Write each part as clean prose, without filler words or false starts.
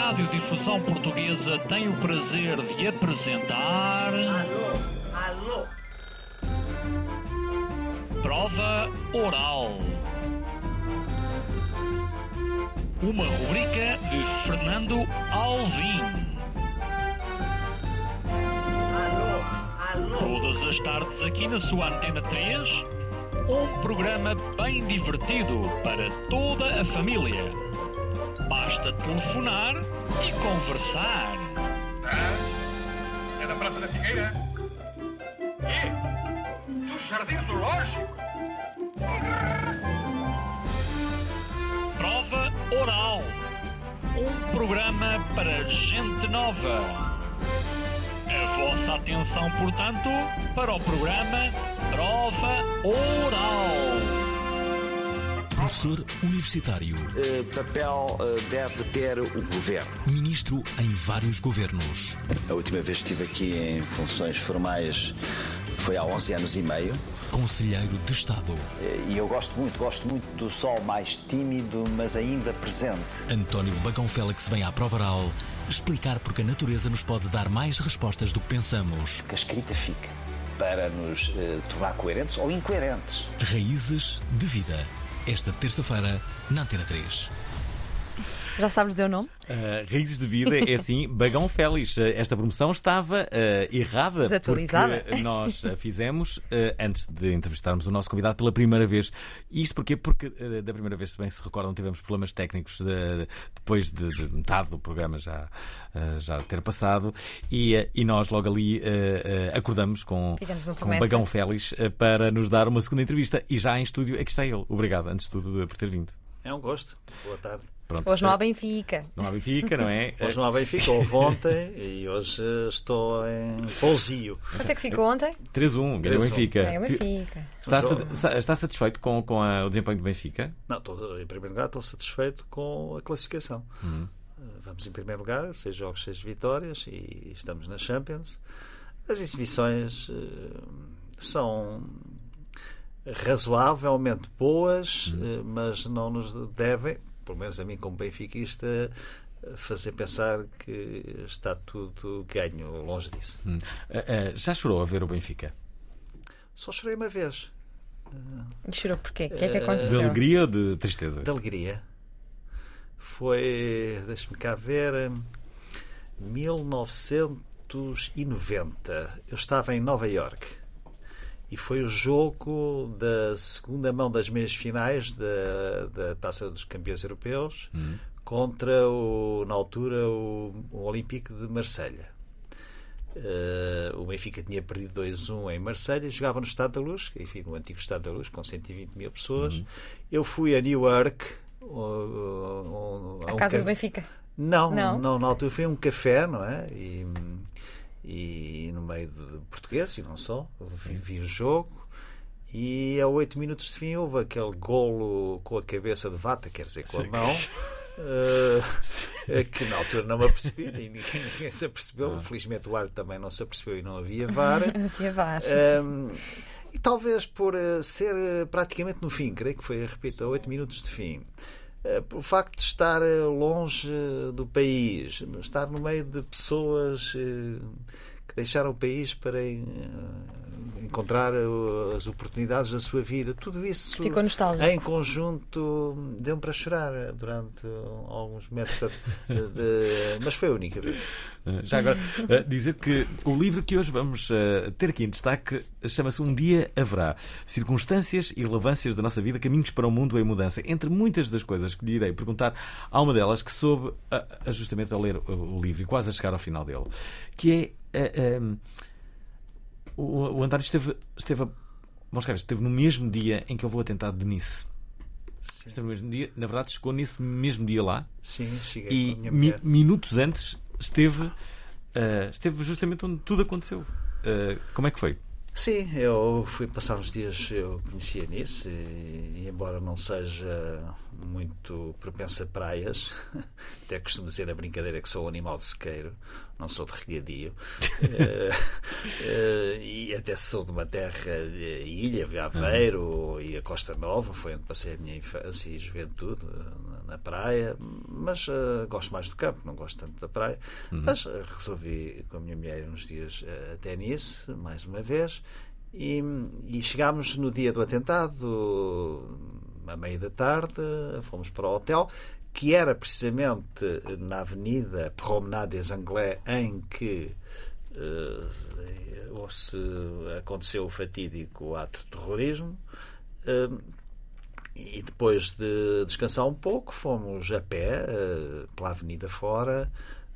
Radiodifusão Portuguesa tem o prazer de apresentar... Alô? Prova Oral. Uma rubrica de Fernando Alvim. Alô? Todas as tardes aqui na sua Antena 3, um programa bem divertido para toda a família. Basta telefonar e conversar. É da Praça da Figueira? E? Dos Jardins do Lógico? Prova Oral. Um programa para gente nova. A vossa atenção, portanto, para o programa Prova Oral. Professor universitário. Papel deve ter o governo. Ministro em vários governos. A última vez que estive aqui em funções formais foi há 11 anos e meio. Conselheiro de Estado. E eu gosto muito do sol mais tímido, mas ainda presente. António Bagão Félix vem à prova oral explicar porque a natureza nos pode dar mais respostas do que pensamos. Que a escrita fica para nos tornar coerentes ou incoerentes. Raízes de vida. Esta terça-feira, na Antena 3. Já sabes dizer o nome? Raízes de Vida é assim, Bagão Félix. Esta promoção estava errada. Desatualizada. Porque nós a fizemos antes de entrevistarmos o nosso convidado pela primeira vez. Isto porquê? Porque da primeira vez, se bem se recordam, tivemos problemas técnicos depois de metade do programa já ter passado. E nós logo ali acordamos com Bagão Félix para nos dar uma segunda entrevista. E já em estúdio, aqui está ele. Obrigado, antes de tudo, por ter vindo. É um gosto. Boa tarde. Pronto. Hoje não há Benfica. Não há Benfica, não é? Hoje não há Benfica, houve ontem e hoje estou em pousio. Quanto é que ficou ontem? 3-1, ganhou o Benfica. É o Benfica. Está satisfeito com o desempenho do Benfica? Não, em primeiro lugar estou satisfeito com a classificação. Vamos em primeiro lugar, 6 jogos, 6 vitórias e estamos na Champions. As exibições são razoavelmente boas, mas não nos devem, pelo menos a mim como benfiquista, fazer pensar que está tudo ganho longe disso. Já chorou a ver o Benfica? Só chorei uma vez. E chorou porquê? O que é que aconteceu? De alegria ou de tristeza? De alegria. Foi, deixe-me cá ver, 1990. Eu estava em Nova Iorque. E foi o jogo da segunda mão das meias finais da Taça dos Campeões Europeus contra, na altura, o Olympique de Marselha. O Benfica tinha perdido 2-1 em Marselha, jogava no Estádio da Luz, enfim, no antigo Estádio da Luz, com 120 mil pessoas. Eu fui a Newark. A casa do Benfica? Não, na altura foi um café, não é? E no meio de português, e não só, vi o jogo, e a 8 minutos de fim houve aquele golo com a cabeça de vata, quer dizer, com a mão, que na altura não me apercebi, ninguém se apercebeu. Felizmente o árbitro também não se apercebeu e não havia VAR. Não havia VAR. E talvez por ser praticamente no fim, creio que foi, repito, a 8 minutos de fim, pelo facto de estar longe do país, estar no meio de pessoas que deixaram o país para encontrar as oportunidades da sua vida, tudo isso ficou nostálgico. Em conjunto deu-me para chorar durante alguns metros, mas foi a única vez. Já agora, dizer que o livro que hoje vamos ter aqui em destaque chama-se Um Dia Haverá. Circunstâncias e relevâncias da nossa vida, caminhos para um mundo em mudança. Entre muitas das coisas que lhe irei perguntar, há uma delas que soube justamente ao ler o livro e quase a chegar ao final dele, que é o António esteve no mesmo dia em que houve o atentado de Nice. Esteve no mesmo dia, na verdade chegou nesse mesmo dia lá. Sim, cheguei e com a minha mulher. Minutos antes esteve justamente onde tudo aconteceu. Como é que foi? Sim, eu fui passar uns dias, eu conhecia Nice e embora não seja muito propenso a praias. Até costumo dizer a brincadeira que sou um animal de sequeiro, não sou de regadio. E até sou de uma terra ilha, Aveiro e a Costa Nova, foi onde passei a minha infância e juventude, na praia, mas gosto mais do campo, não gosto tanto da praia. Mas resolvi com a minha mulher uns dias até Nice, mais uma vez, e chegámos no dia do atentado, à meia da tarde, fomos para o hotel, que era precisamente na Avenida Promenade des Anglais, em que aconteceu o fatídico ato de terrorismo. E depois de descansar um pouco, fomos a pé pela avenida fora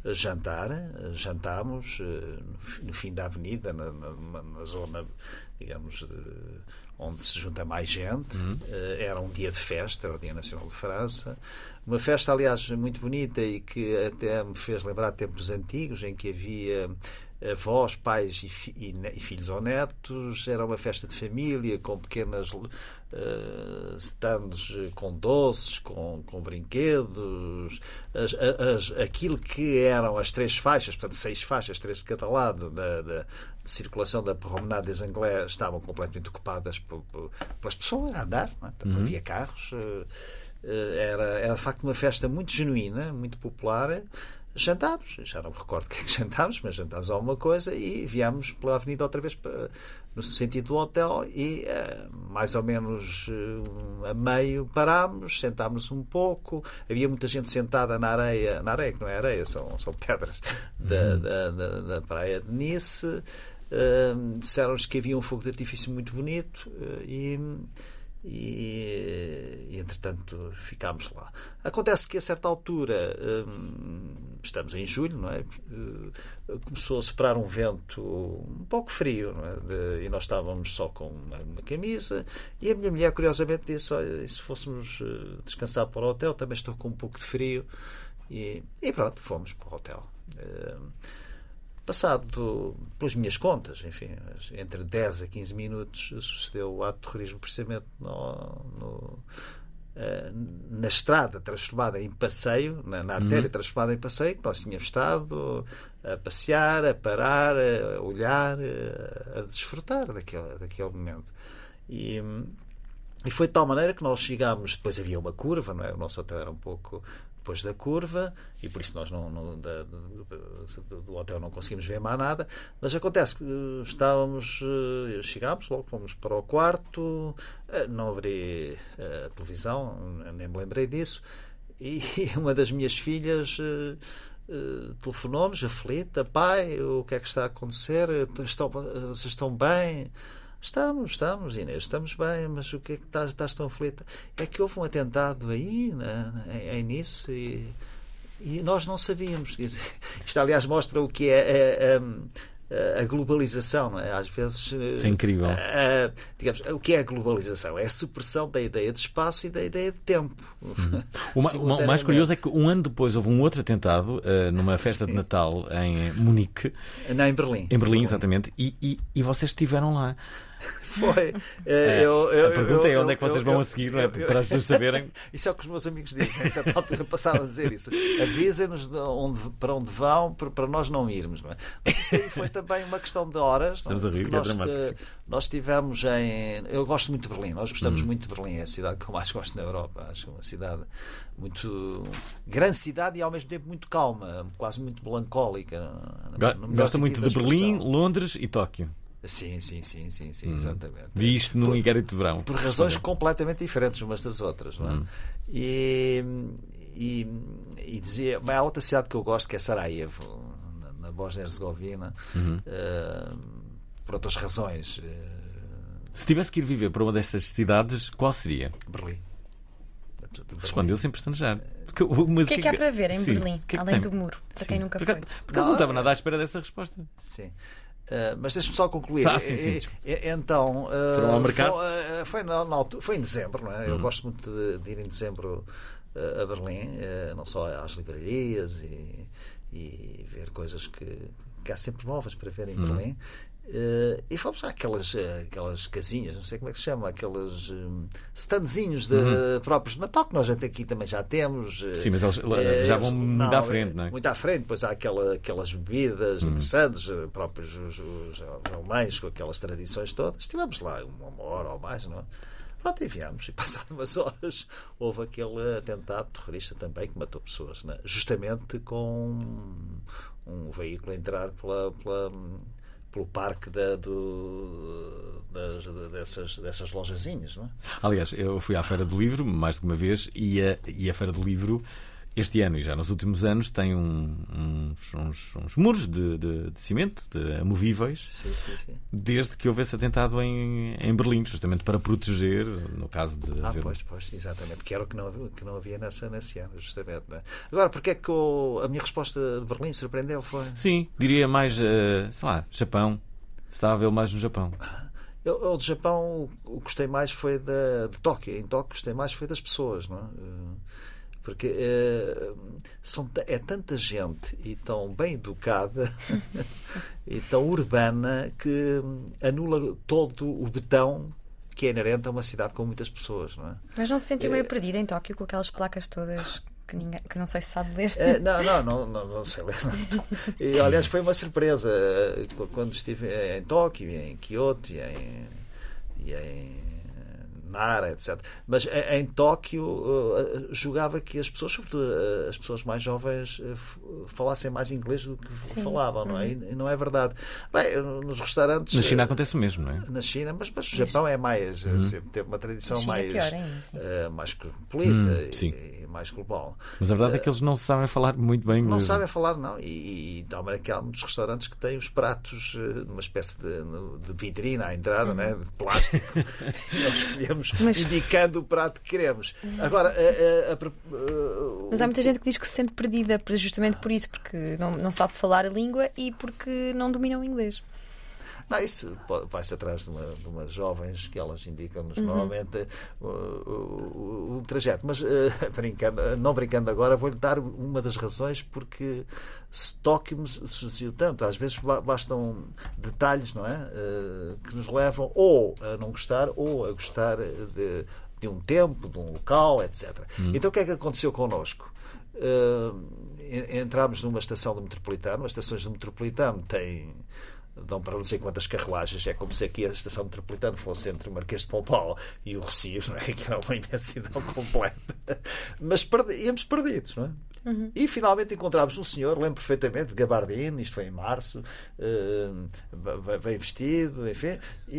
jantámos no fim da avenida, na zona, digamos, onde se junta mais gente. Era um dia de festa, era o Dia Nacional de França, uma festa, aliás, muito bonita e que até me fez lembrar tempos antigos em que havia avós, pais e filhos ou netos. Era uma festa de família com pequenas stands com doces, com brinquedos, aquilo que eram as 3 faixas, portanto 6 faixas, 3 de cada lado da circulação da Promenade des Anglais, estavam completamente ocupadas pelas pessoas a andar, não é? Não havia carros. Era de facto uma festa muito genuína, muito popular. Jantámos, já não me recordo o que é que jantámos, mas jantámos alguma coisa e viemos pela avenida outra vez no sentido do hotel e mais ou menos a meio parámos, sentámos um pouco, havia muita gente sentada na areia que não é areia, são pedras da praia de Nice. Disseram-nos que havia um fogo de artifício muito bonito e entretanto ficámos lá. Acontece que a certa altura, estamos em julho, não é? Começou a soprar um vento um pouco frio, não é? E nós estávamos só com uma camisa, e a minha mulher curiosamente disse: olha, se fôssemos descansar para o hotel, também estou com um pouco de frio, e pronto, fomos para o hotel. Passado, pelas minhas contas, enfim, entre 10 a 15 minutos, sucedeu o ato de terrorismo, precisamente na estrada transformada em passeio, na artéria transformada em passeio, que nós tínhamos estado a passear, a parar, a olhar, a desfrutar daquele momento. E foi de tal maneira que nós chegámos, depois havia uma curva, não é? O nosso hotel era um pouco depois da curva, e por isso nós do hotel não conseguimos ver mais nada, mas acontece que chegámos, logo fomos para o quarto, não abri a televisão, nem me lembrei disso, e uma das minhas filhas telefonou-nos, aflita: pai, o que é que está a acontecer? Vocês estão bem? Estamos, Inês, estamos bem, mas o que é que estás tão aflita? É que houve um atentado aí, em Nice, e nós não sabíamos. Isto, aliás, mostra o que é a globalização, não é? Às vezes... É incrível. Digamos, o que é a globalização? É a supressão da ideia de espaço e da ideia de tempo. O mais curioso é que um ano depois houve um outro atentado numa festa de Natal em Munique. Não, em Berlim. Em Berlim, exatamente. E vocês estiveram lá. Foi. A pergunta é onde é que vocês vão a seguir, não é? Para as pessoas saberem. Isso é o que os meus amigos dizem. A certa altura passaram a dizer isso. Avisem-nos para onde vão, para nós não irmos. Não é? Mas isso aí foi também uma questão de horas. Estamos a rir, é dramático. Nós estivemos eu gosto muito de Berlim. Nós gostamos muito de Berlim. É a cidade que eu mais gosto na Europa. Acho uma cidade muito... grande cidade e ao mesmo tempo muito calma. Quase muito melancólica. Gosta muito de Berlim, Londres e Tóquio. Sim, exatamente. Vi isto no inquérito de verão. Por razões completamente diferentes umas das outras, não é? E dizia, há outra cidade que eu gosto, que é Sarajevo, na Bósnia-Herzegovina, por outras razões. Se tivesse que ir viver para uma destas cidades, qual seria? Berlim. Respondeu sem pestanejar. O que é que há para ver em Berlim, além do muro, para quem nunca foi? Porque eu não estava nada à espera dessa resposta. Sim. Mas deixa-me só concluir. Sim. Então, foram ao mercado? Foi em dezembro, não é? Eu gosto muito de ir em dezembro a Berlim, não só às livrarias e ver coisas que há sempre novas para ver em Berlim. E fomos àquelas casinhas, não sei como é que se chama, aqueles standzinhos próprios de Natal, que nós aqui também já temos. Sim, mas eles já vão muito à frente, não é? Muito à frente, depois há aquelas bebidas interessantes, próprios os alemães, com aquelas tradições todas. Estivemos lá uma hora ou mais, não é? Pronto, e viemos, e passado umas horas houve aquele atentado terrorista também que matou pessoas, não é? Justamente com um veículo a entrar pelo parque dessas lojazinhas, não é? Aliás, eu fui à Feira do Livro mais de uma vez e a Feira do Livro este ano e já nos últimos anos tem uns muros de cimento, de amovíveis, sim. Desde que houve esse atentado em Berlim, justamente para proteger, no caso de haver... Pois, exatamente, que era o que não havia nesse ano, justamente. Não é? Agora, porque é que a minha resposta de Berlim surpreendeu? Foi? Sim, diria mais, sei lá, Japão. Estava a vê-lo mais no Japão. Eu de Japão, o que gostei mais foi de Tóquio. Em Tóquio gostei mais foi das pessoas, não é? Porque é tanta gente e tão bem educada e tão urbana que anula todo o betão que é inerente a uma cidade com muitas pessoas, não é? Mas não se sentiu meio perdida em Tóquio com aquelas placas todas que não sei se sabe ler? Não sei ler. E, aliás, foi uma surpresa quando estive em Tóquio, em Kyoto e em Nara, etc. Mas em Tóquio julgava que as pessoas, sobretudo as pessoas mais jovens, falassem mais inglês do que falavam, não é? E não é verdade. Bem, nos restaurantes... Na China acontece o mesmo, não é? Na China, mas o Japão é mais... sempre teve uma tradição mais cosmopolita e mais global. Mas a verdade é que eles não sabem falar muito bem inglês. Não sabem falar, não. E também há muitos restaurantes que têm os pratos numa espécie de vitrina à entrada, né? De plástico. E nós escolhemos indicando o prato que queremos. Agora, mas há muita gente que diz que se sente perdida justamente por isso, porque não sabe falar a língua e porque não domina o inglês. Não, isso vai-se atrás de umas jovens que elas indicam-nos normalmente o trajeto. Mas não brincando agora, vou-lhe dar uma das razões porque Tóquio me seduziu tanto. Às vezes bastam detalhes, não é? Que nos levam ou a não gostar ou a gostar de um tempo, de um local, etc. Então o que é que aconteceu connosco? Entramos numa estação do metropolitano. As estações do metropolitano dão para não sei quantas carruagens. É como se aqui a estação metropolitana fosse entre o Marquês de Pombal e o Rossio, não é? Que era uma imensidão completa. Mas íamos perdidos, não é? E finalmente encontramos um senhor, lembro perfeitamente, de gabardine, isto foi em março, bem vestido, enfim,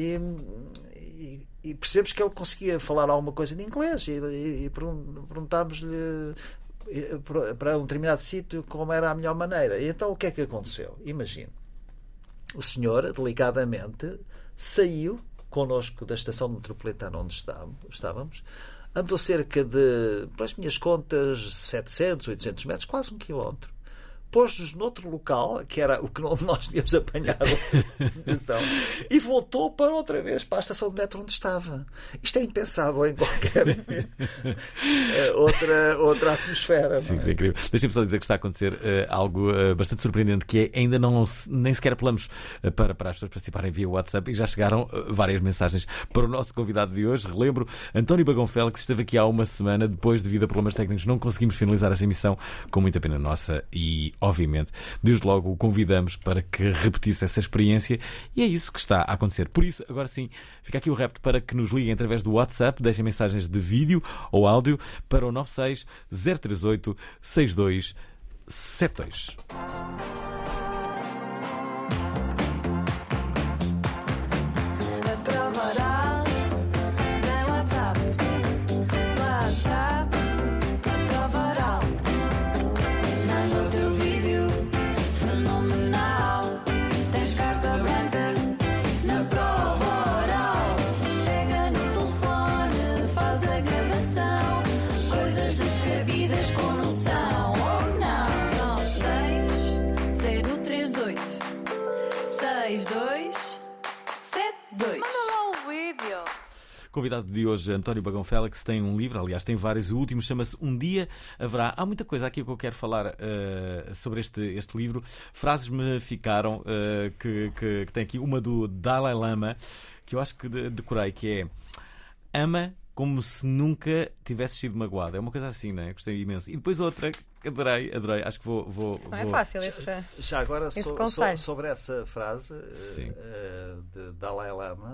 e percebemos que ele conseguia falar alguma coisa de inglês e perguntámos-lhe para um determinado sítio como era a melhor maneira. E então o que é que aconteceu? Imagine. O senhor, delicadamente, saiu connosco da estação metropolitana onde estávamos, andou cerca de, pelas minhas contas, 700, 800 metros, quase 1 quilómetro. Pôs-nos noutro local, que era o que nós tínhamos apanhado e voltou para outra vez para a estação de metro onde estava. Isto é impensável em qualquer outra atmosfera. Sim, é incrível. Deixem-me só dizer que está a acontecer algo bastante surpreendente, que é ainda nem sequer apelamos para as pessoas participarem via WhatsApp e já chegaram várias mensagens para o nosso convidado de hoje. Relembro, António Bagão Félix esteve aqui há uma semana, depois, devido a problemas técnicos, não conseguimos finalizar essa emissão, com muita pena nossa e obviamente, desde logo o convidamos para que repetisse essa experiência e é isso que está a acontecer. Por isso, agora sim, fica aqui o repto para que nos liguem através do WhatsApp, deixem mensagens de vídeo ou áudio para o 96 038 6272. Com noção ou não, 96 Convidado de hoje, António Bagão Félix, tem um livro, aliás, tem vários. O último chama-se Um Dia Haverá. Há muita coisa aqui que eu quero falar sobre este livro. Frases me ficaram que tem aqui uma do Dalai Lama, que eu acho que decorei, que é: ama como se nunca tivesse sido magoado. É uma coisa assim, não é? Gostei imenso. E depois outra, adorei. Acho que vou. Não é fácil esse. Já agora, conselho. sobre essa frase de Dalai Lama,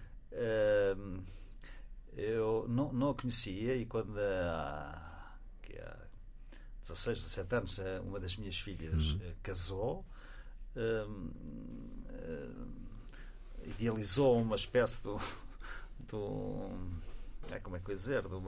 eu não a conhecia, e quando há 16, 17 anos uma das minhas filhas casou, idealizou uma espécie de como é que eu ia dizer, de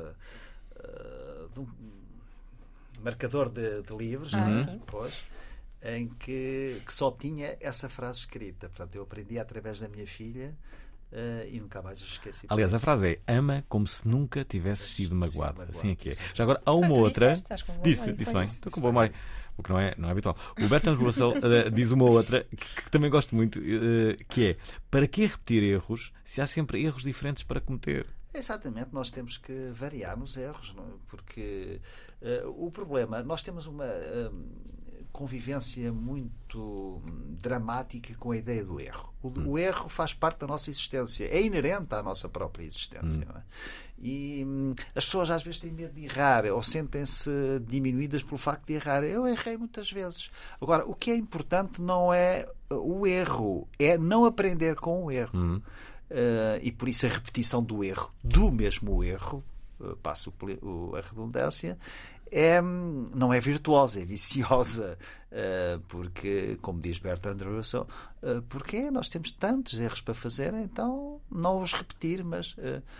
um marcador de livros, pois, em que só tinha essa frase escrita. Portanto, eu aprendi através da minha filha e nunca mais a esqueci. Aliás, a frase é: ama como se nunca tivesse sido magoado. Assim é que é. Já agora há uma outra. Disse bem, estou com boa memória. O que não é habitual. O Bertrand Russell diz uma outra que também gosto muito, que é: para que repetir erros se há sempre erros diferentes para cometer? Exatamente, nós temos que variar nos erros, não é? Porque o problema, nós temos uma convivência muito dramática com a ideia do erro. O erro faz parte da nossa existência, é inerente à nossa própria existência. Não é? E as pessoas às vezes têm medo de errar ou sentem-se diminuídas pelo facto de errar. Eu errei muitas vezes. Agora, o que é importante não é o erro, é não aprender com o erro. E por isso a repetição do erro, do mesmo erro, passo a redundância, não é virtuosa, é viciosa, porque, como diz Bertrand Russell, porque nós temos tantos erros para fazer, então não os repetir, mas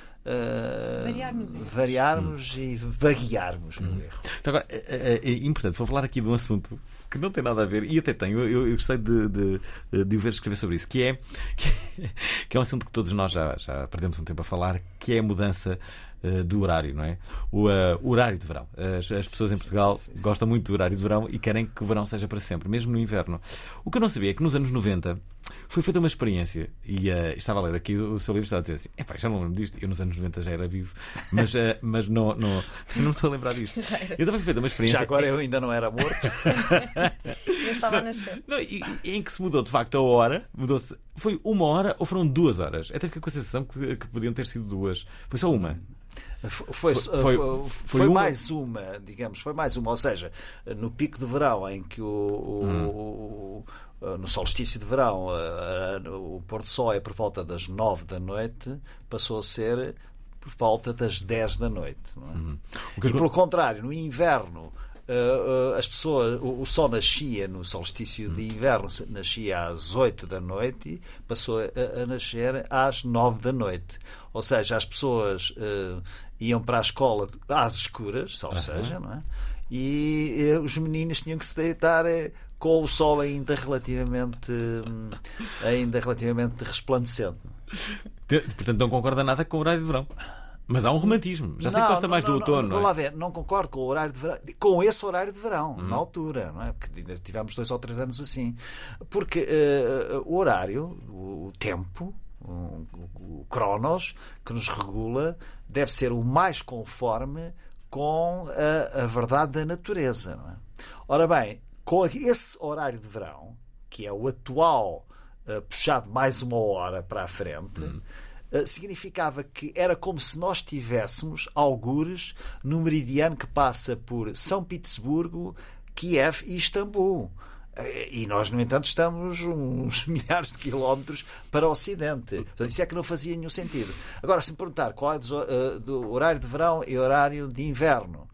variarmos e vaguearmos no erro. Então, agora, é importante, vou falar aqui de um assunto que não tem nada a ver, e até tenho, eu gostei de o ver escrever sobre isso, que é um assunto que todos nós já perdemos um tempo a falar, que é a mudança do horário, não é? O horário de verão. As pessoas em Portugal gostam muito do horário de verão e querem que o verão seja para sempre, mesmo no inverno. O que eu não sabia é que nos anos 90 foi feita uma experiência, e estava a ler aqui o seu livro, estava a dizer assim: já não lembro disto, eu nos anos 90 já era vivo, mas não estou a lembrar disto. Eu também feita uma experiência. Já agora eu ainda não era morto. Eu estava a nascer. Não, em que se mudou de facto a hora, mudou-se. Foi 1 hora ou foram 2 horas? Até fiquei com a sensação que podiam ter sido 2. Foi só uma. Foi mais uma, digamos, foi mais uma. Ou seja, no pico de verão, em que no solstício de verão o pôr do sol é por volta das 9 da noite, passou a ser por volta das 10 da noite. Não é? E pelo contrário, no inverno, as pessoas, o sol nascia no solstício de inverno, nascia às 8 da noite e passou a nascer às 9 da noite. Ou seja, as pessoas iam para a escola às escuras, salvo seja, não é? E os meninos tinham que se deitar com o sol ainda relativamente resplandecente. Portanto, não concorda nada com o horário de verão. Mas há um romantismo. Já sei que gosta mais do outono. Vamos lá ver, não concordo com o horário de verão, com esse horário de verão, na altura, não é? Porque ainda tivemos 2 ou 3 anos assim. Porque o horário, o tempo, o cronos que nos regula, deve ser o mais conforme com a verdade da natureza, não é? Ora bem, com esse horário de verão, que é o atual, puxado mais 1 hora para a frente, significava que era como se nós tivéssemos algures no meridiano que passa por São Petersburgo, Kiev e Istambul. E nós, no entanto, estamos uns milhares de quilómetros para o Ocidente. Portanto, isso é que não fazia nenhum sentido. Agora, se me perguntar qual é do horário de verão e horário de inverno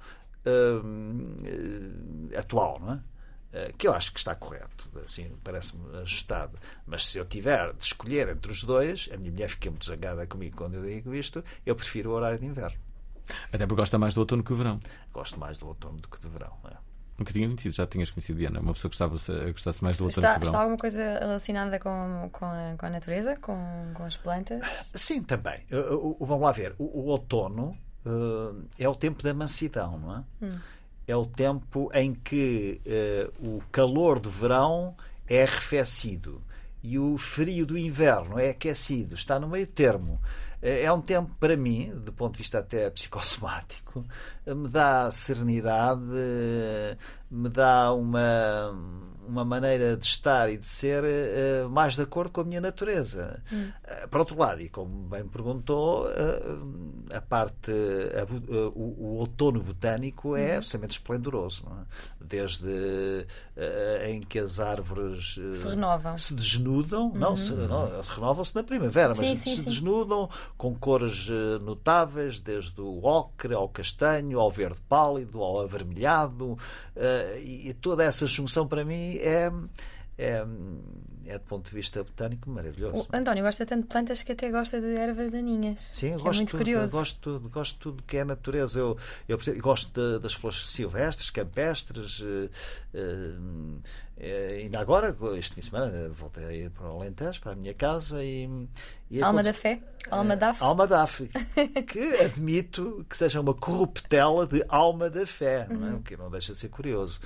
atual, não é? Que eu acho que está correto, assim, parece-me ajustado. Mas se eu tiver de escolher entre os dois, a minha mulher fica muito zangada comigo quando eu digo isto, eu prefiro o horário de inverno. Até porque gosta mais do outono que do verão. Gosto mais do outono do que do verão, é. Nunca tinha conhecido, já tinhas conhecido, Diana? Uma pessoa que gostasse mais do outono que do verão. Está alguma coisa relacionada com a natureza, com as plantas? Sim, também. Vamos lá ver. O outono é o tempo da mansidão, não é? É o tempo em que o calor do verão é arrefecido e o frio do inverno é aquecido. Está no meio termo. É um tempo, para mim, do ponto de vista até psicossomático, me dá serenidade, me dá uma maneira de estar e de ser mais de acordo com a minha natureza. Por outro lado, e como bem me perguntou, o outono botânico é absolutamente esplendoroso, não é? Desde em que as árvores se desnudam, renovam-se na primavera, mas se desnudam com cores notáveis, desde o ocre ao castanho, ao verde pálido, ao avermelhado, e toda essa junção para mim é do ponto de vista botânico maravilhoso. O António gosta tanto de plantas que até gosta de ervas daninhas. Sim, eu gosto muito curioso. Gosto de tudo que é natureza. Eu gosto das flores silvestres, campestres. Ainda agora, este fim de semana, voltei a ir para o Alentejo, para a minha casa Alma da Fé? Alma da Fé? Que admito que seja uma corruptela de Alma da Fé, não é? O que não deixa de ser curioso.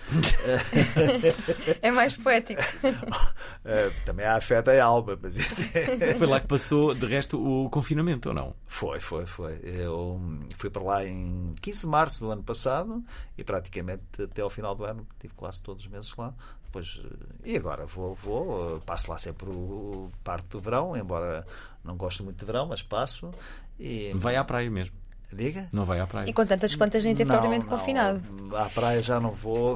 É mais poético. Também há a fé da alma, mas isso Foi lá que passou, de resto, o confinamento, ou não? Foi. Eu fui para lá em 15 de março do ano passado e praticamente até ao final do ano tive quase todos os meses lá. E agora passo lá sempre parte do verão, embora não goste muito de verão, mas passo. Vai à praia mesmo. Diga? Não vai à praia. E com tantas plantas nem ter propriamente confinado. À praia já não vou.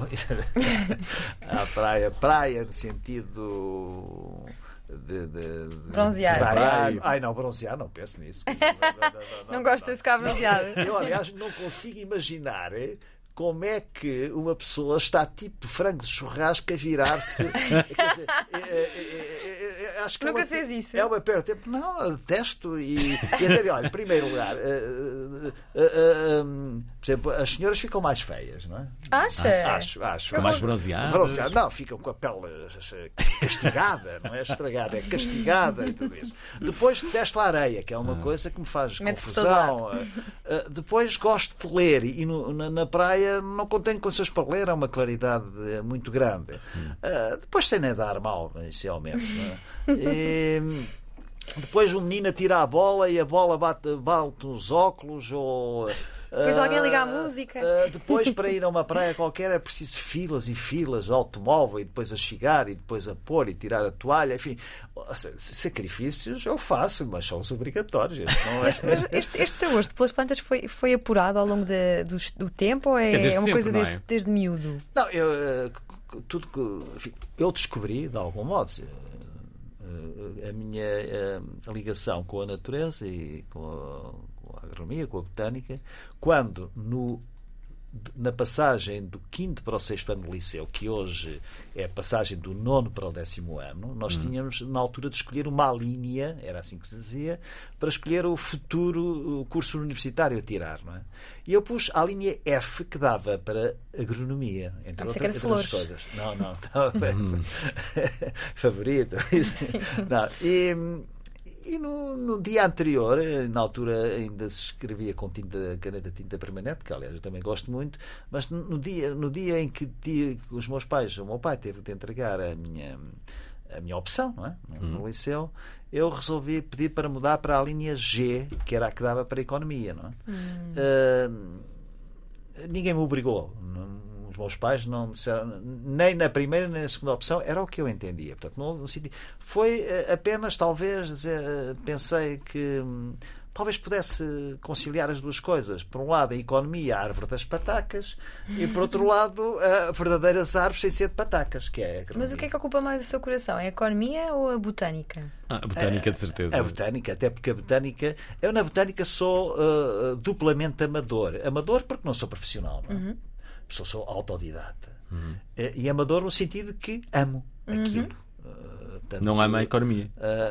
À praia no sentido de bronzear. Bronzear, não penso nisso. Não gosta de ficar bronzeado. Eu, aliás, não consigo imaginar como é que uma pessoa está tipo frango de churrasco a virar-se. Quer dizer, acho que nunca fez isso. É uma perda de tempo. Não, eu detesto. E até, olha, em primeiro lugar, por exemplo, as senhoras ficam mais feias, não é? Acha? Acho. Ficam mais bronzeadas. Não, ficam com a pele castigada, não é estragada, é castigada e tudo isso. Depois detesto a areia, que é uma coisa que me faz confusão. Depois gosto de ler e na praia não tenho condições para ler, é uma claridade muito grande. Depois sei nadar mal, inicialmente. E depois um menino atira a bola e a bola bate nos óculos ou... Depois alguém liga a música. Depois, para ir a uma praia qualquer, é preciso filas e filas de automóvel, e depois a chegar, e depois a pôr e tirar a toalha. Enfim, sacrifícios eu faço, mas são os obrigatórios. Mas este seu gosto pelas plantas foi apurado ao longo do tempo ou é uma coisa desde miúdo? Não, tudo que eu descobri, de algum modo, a minha ligação com a natureza e com a agronomia, com a botânica, quando na passagem do 5º para o 6º ano do liceu, que hoje é a passagem do 9º para o 10º ano, nós tínhamos na altura de escolher uma alínea, era assim que se dizia, para escolher o futuro curso universitário a tirar, não é? E eu pus a linha F, que dava para agronomia, entre outras coisas. Não. Favorito. Não. E no dia anterior, na altura ainda se escrevia com caneta tinta permanente, que aliás eu também gosto muito, mas no dia em que os meus pais, o meu pai teve de entregar a minha opção, não é? No liceu, eu resolvi pedir para mudar para a linha G, que era a que dava para a economia, não é? Ninguém me obrigou. Os meus pais não disseram, nem na primeira nem na segunda opção, era o que eu entendia. Portanto, não foi apenas, talvez, pensei que talvez pudesse conciliar as duas coisas. Por um lado, a economia, a árvore das patacas, e por outro lado, verdadeiras árvores sem ser de patacas, que é a agronomia. Mas o que é que ocupa mais o seu coração? É a economia ou a botânica? A botânica, de certeza. A botânica, até porque a botânica... Eu na botânica sou duplamente amador. Amador porque não sou profissional, não é? Sou autodidata. E amador no sentido de que amo aquilo. Não ama a economia.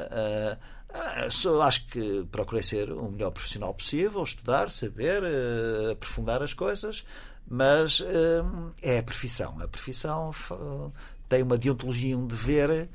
Acho que procurei ser o melhor profissional possível, estudar, saber, aprofundar as coisas, mas é a profissão. A profissão tem uma deontologia, um dever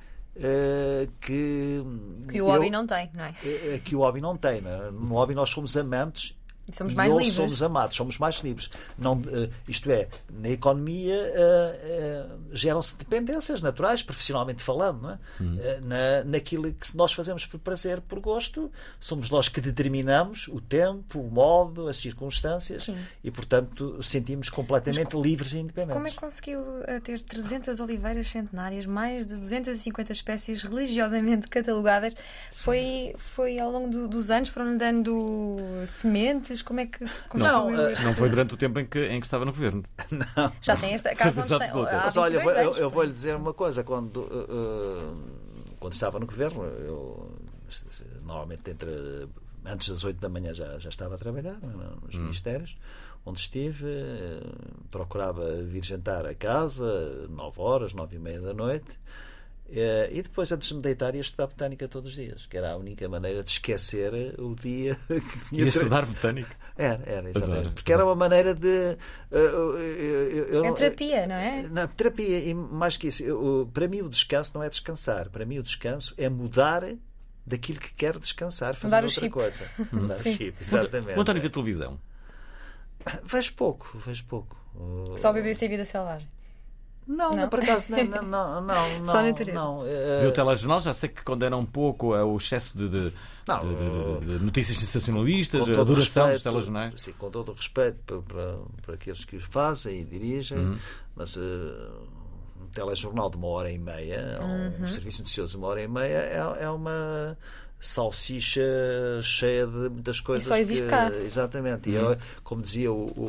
que o hobby não tem, não é? Que o hobby não tem. Não é? No hobby nós somos amantes E somos mais livres. Somos amados, somos mais livres. Não, isto é, na economia geram-se dependências naturais, profissionalmente falando, não é? Naquilo que nós fazemos por prazer, por gosto, somos nós que determinamos o tempo, o modo, as circunstâncias. Sim. E, portanto, sentimos completamente livres e independentes. Como é que conseguiu ter 300 oliveiras centenárias, mais de 250 espécies religiosamente catalogadas? Foi ao longo dos anos, foram-lhe dando sementes? Como é que construiu não foi durante o tempo em que estava no governo. Não. Já tem esta casa onde tem. Mas olha, eu vou-lhe dizer uma coisa. Quando estava no governo, eu normalmente antes das 8 da manhã já estava a trabalhar nos ministérios onde estive, procurava vir jantar a casa 9 horas, 9h30 da noite. E depois, antes de me deitar, ia estudar botânica todos os dias, que era a única maneira de esquecer o dia que tinha. Ia estudar botânica? Era, exatamente. Porque era uma maneira de. É terapia, não é? Não, terapia, e mais que isso, para mim o descanso não é descansar. Para mim o descanso é mudar daquilo que quero descansar, fazer outra coisa. Mudar o chip, exatamente. O António vê televisão? Vejo pouco. Só BBC Vida Selvagem? Não, por acaso não. Só natureza. Viu o telejornal? Já sei que condena um pouco o excesso de notícias sensacionalistas, a duração dos telejornais. Sim, com todo o respeito para aqueles que os fazem e dirigem, mas um telejornal de 1h30, um serviço noticioso de 1h30 é uma salsicha cheia de muitas coisas. E só existe cá. Exatamente. E eu, como dizia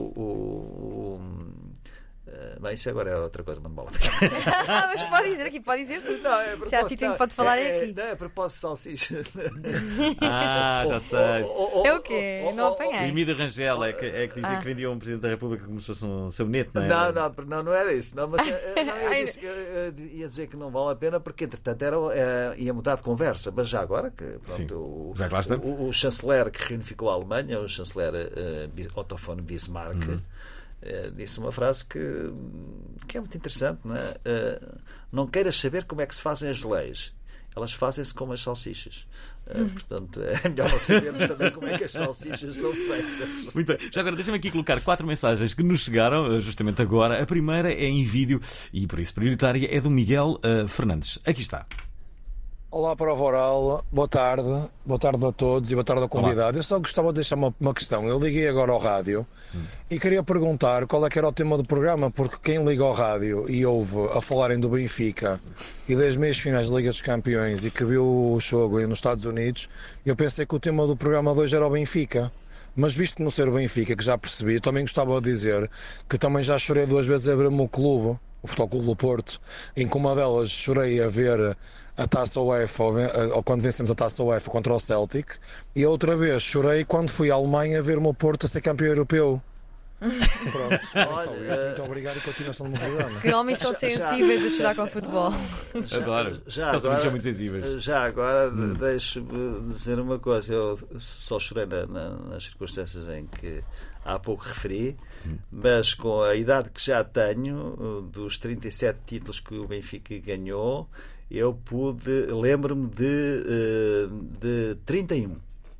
bem, isso agora é outra coisa, mas não vale a pena. Mas pode dizer tudo. Não, se há sítio em que pode falar é aqui. Não, é a propósito de salsichas. Já sei. É o quê? Não apanhei. O Emílio Rangel é que dizia que vendia um Presidente da República como se fosse um sabonete, não é? Não era isso. Eu ia dizer que não vale a pena porque, entretanto, ia mudar de conversa. Mas já agora, que pronto, o chanceler que reunificou a Alemanha, o chanceler Otto von Bismarck, disse uma frase que é muito interessante, não é? Não queiras saber como é que se fazem as leis, elas fazem-se como as salsichas. Portanto, é melhor não sabermos também como é que as salsichas são feitas. Muito bem. Já agora deixa-me aqui colocar 4 mensagens que nos chegaram justamente agora. A primeira é em vídeo e por isso prioritária, é do Miguel Fernandes. Aqui está. Olá, Prova Oral, boa tarde a todos e boa tarde ao convidado. Eu só gostava de deixar uma questão. Eu liguei agora ao rádio e queria perguntar qual é que era o tema do programa, porque quem liga ao rádio e ouve a falarem do Benfica e das meias finais da Liga dos Campeões e que viu o jogo nos Estados Unidos, eu pensei que o tema do programa de hoje era o Benfica. Mas visto não ser o Benfica, que já percebi, também gostava de dizer que também já chorei 2 vezes a ver o meu clube, o Futebol Clube do Porto, em que uma delas chorei a ver a Taça UEFA, ou quando vencemos a Taça UEFA contra o Celtic, e a outra vez chorei quando fui à Alemanha a ver o meu Porto a ser campeão europeu. Pronto, muito obrigado e continuação do meu programa. Que homens são sensíveis a chorar com o futebol. Adoro. Já agora deixe-me dizer uma coisa. Eu só chorei nas circunstâncias em que há pouco referi, mas com a idade que já tenho, dos 37 títulos que o Benfica ganhou, eu lembro-me de 31.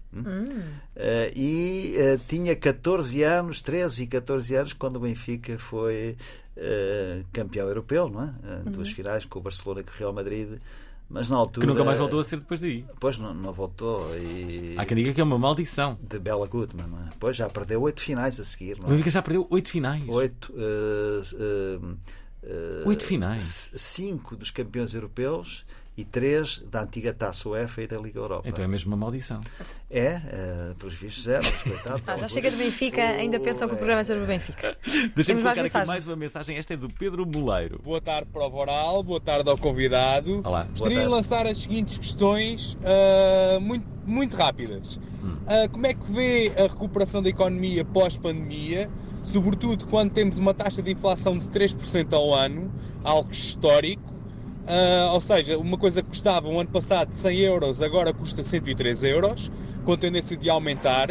Tinha 14 anos, 13 e 14 anos, quando o Benfica foi campeão europeu, não é? 2 finais com o Barcelona e com o Real Madrid. Mas na altura, que nunca mais voltou a ser depois daí. Pois não voltou. Há quem diga que é uma maldição. De Bela Goodman, não é? Pois já perdeu 8 finais a seguir. Não é? O Benfica já perdeu 8 finais. 8 finais. 5 dos campeões europeus e 3 da antiga Taça UEFA e da Liga Europa. Então é mesmo uma maldição. Pelos vistos é. Já chega de Benfica, ainda pensam que o programa é sobre o Benfica. Deixa-me colocar aqui mais uma mensagem. Esta é do Pedro Moleiro. Boa tarde, Prova Oral, boa tarde ao convidado. Olá. Gostaria de lançar as seguintes questões muito rápidas. Como é que vê a recuperação da economia pós-pandemia, sobretudo quando temos uma taxa de inflação de 3% ao ano, algo histórico? Ou seja, uma coisa que custava o ano passado 100 euros, agora custa 103 euros, com a tendência de aumentar.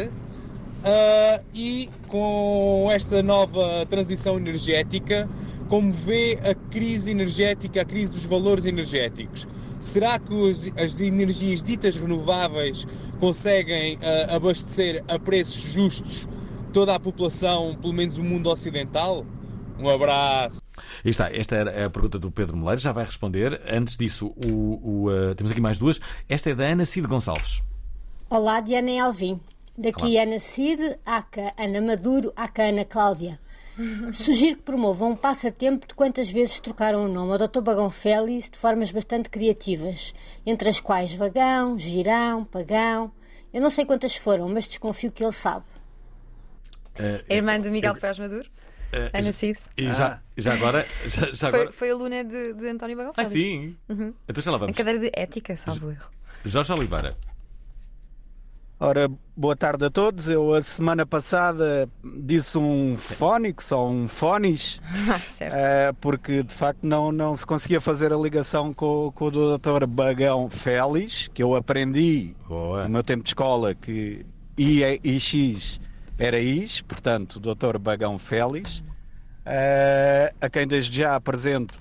E com esta nova transição energética, como vê a crise energética, a crise dos valores energéticos? Será que as energias ditas renováveis conseguem abastecer a preços justos toda a população, pelo menos o mundo ocidental? Um abraço. Esta era a pergunta do Pedro Moleiro, já vai responder. Antes disso, temos aqui mais duas. Esta é da Ana Cid Gonçalves. Olá, Diana e Alvin. Daqui Ana Cid, aca Ana Maduro, aca Ana Cláudia. Sugiro que promovam um passatempo de quantas vezes trocaram o nome ao Dr. Bagão Félix de formas bastante criativas, entre as quais Vagão, Girão, Pagão. Eu não sei quantas foram, mas desconfio que ele sabe. Irmã de Miguel Pérez Maduro, Ana Cid. E já agora... Foi aluna de António Bagão Félix. Sim. Então já lá vamos. A cadeira de ética, salvo erro. Jorge Oliveira. Ora, boa tarde a todos. Eu a semana passada disse um fónix ou um fónis, porque de facto não se conseguia fazer a ligação com o Dr. Bagão Félix, que eu aprendi no meu tempo de escola que I e X era Is, portanto Dr. Bagão Félix, a quem desde já apresento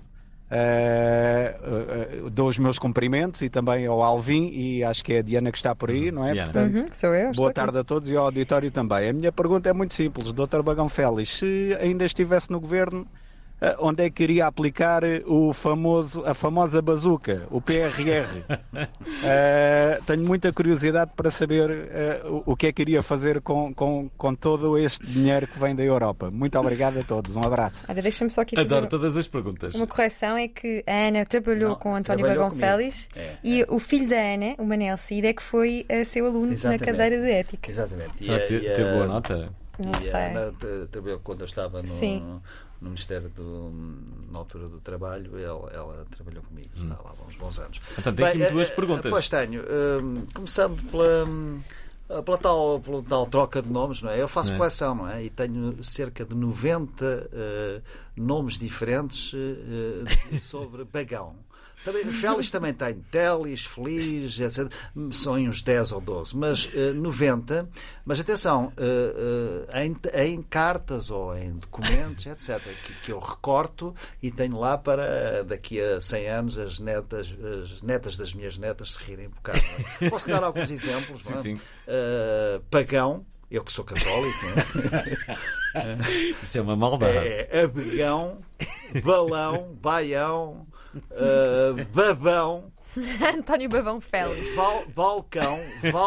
dou os meus cumprimentos, e também ao Alvin, e acho que é a Diana que está por aí, não é? Portanto, sou eu, boa tarde a todos, e ao auditório também. A minha pergunta é muito simples, Dr. Bagão Félix, se ainda estivesse no governo, onde é que iria aplicar a famosa bazuca, o PRR? Tenho muita curiosidade para saber o que é que iria fazer com todo este dinheiro que vem da Europa. Muito obrigado a todos, um abraço. Olha, deixa-me só aqui fazer Adoro todas as perguntas. Uma correção, é que a Ana trabalhou com António Bagão Félix e o filho da Ana, o Manel Cid, é que foi seu aluno na cadeira de ética. Exatamente. Será que teve boa nota? Não sei. A Ana trabalhou quando eu estava no Ministério na altura do Trabalho, ela trabalhou comigo já lá há uns bons anos. Portanto, tem aqui duas perguntas. Pois tenho. Começando pela tal troca de nomes, não é? Eu faço coleção, não é? E tenho cerca de 90 nomes diferentes sobre Bagão. Félix também tem Telis, Feliz, etc. São uns 10 ou 12, mas 90. Mas atenção, em cartas ou em documentos, etc., que eu recorto e tenho lá para daqui a 100 anos as netas das minhas netas se rirem um bocado. Posso dar alguns exemplos? Sim. Pagão. Eu que sou católico, não é? Isso é uma maldade. Abegão, balão, baião, babão, António Babão Félix, balcão,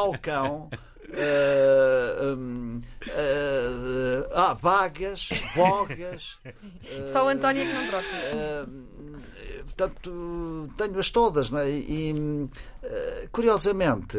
bagas, bogas. Só o António é que não troca. Portanto, tenho-as todas, não é? E curiosamente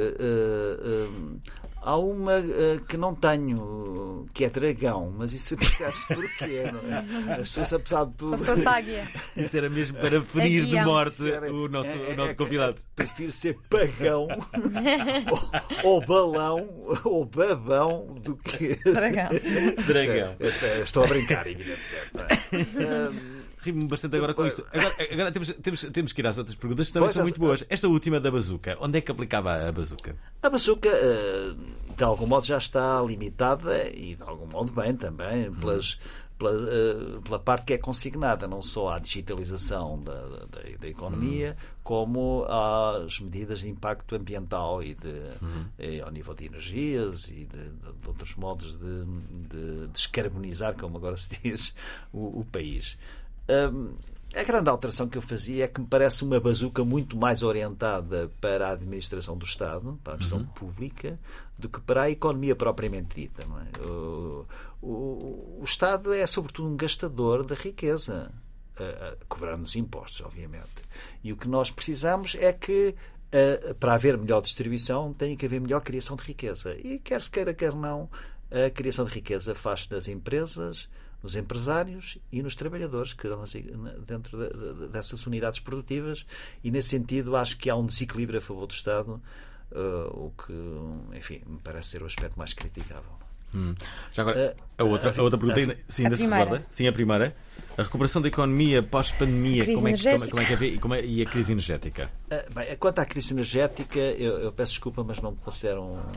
há uma que não tenho, que é dragão, mas isso percebe-se porquê, não é? As pessoas, apesar de tudo. Só águia. Isso era mesmo para ferir de morte o nosso convidado. Prefiro ser pagão ou balão ou babão do que dragão. Estou a brincar, evidentemente. Rimo-me bastante agora com isto. Agora temos que ir às outras perguntas, também são muito boas. Esta última da bazuca, onde é que aplicava a bazuca? A bazuca, de algum modo, já está limitada, e de algum modo bem também, pela parte que é consignada, não só à digitalização da economia, como às medidas de impacto ambiental e ao nível de energias e de outros modos de descarbonizar, como agora se diz, o país. A grande alteração que eu fazia é que me parece uma bazuca muito mais orientada para a administração do Estado, para a administração pública, do que para a economia propriamente dita, não é? O Estado é sobretudo um gastador da riqueza, cobrando os impostos, obviamente. E o que nós precisamos é que, para haver melhor distribuição, tem que haver melhor criação de riqueza. E quer se queira, quer não, a criação de riqueza faz-se nas empresas, nos empresários e nos trabalhadores que estão dentro dessas unidades produtivas, e nesse sentido acho que há um desequilíbrio a favor do Estado, o que, enfim, me parece ser o aspecto mais criticável. Já agora, a outra pergunta ainda se recorda? Sim, a primeira. A recuperação da economia pós-pandemia, como é que é ver, e a crise energética? Bem, quanto à crise energética, eu peço desculpa, mas não me considero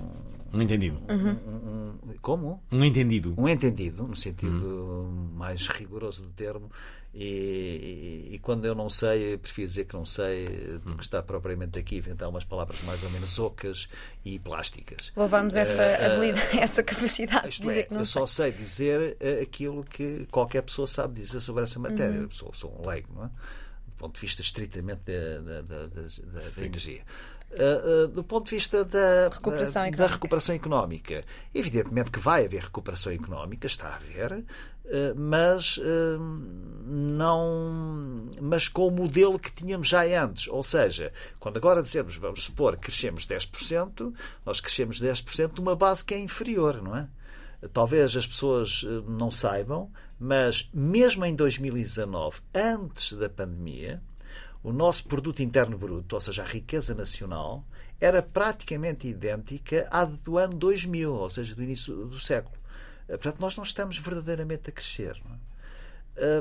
Um entendido. Como? Um entendido. Um entendido, no sentido mais rigoroso do termo. E quando eu não sei, prefiro dizer que não sei, do que está propriamente aqui, inventar umas palavras mais ou menos ocas e plásticas. Louvamos essa habilidade, essa capacidade de dizer que não eu só sei dizer aquilo que qualquer pessoa sabe dizer sobre essa matéria. Eu sou um leigo, não é? Do ponto de vista estritamente da energia. Do ponto de vista da recuperação económica, evidentemente que vai haver recuperação económica, está a haver, mas com o modelo que tínhamos já antes. Ou seja, quando agora dizemos, vamos supor, que crescemos 10%, nós crescemos 10% de uma base que é inferior, não é? Talvez as pessoas não saibam, mas mesmo em 2019, antes da pandemia, o nosso produto interno bruto, ou seja, a riqueza nacional, era praticamente idêntica à do ano 2000, ou seja, do início do século. Portanto, nós não estamos verdadeiramente a crescer. Não é?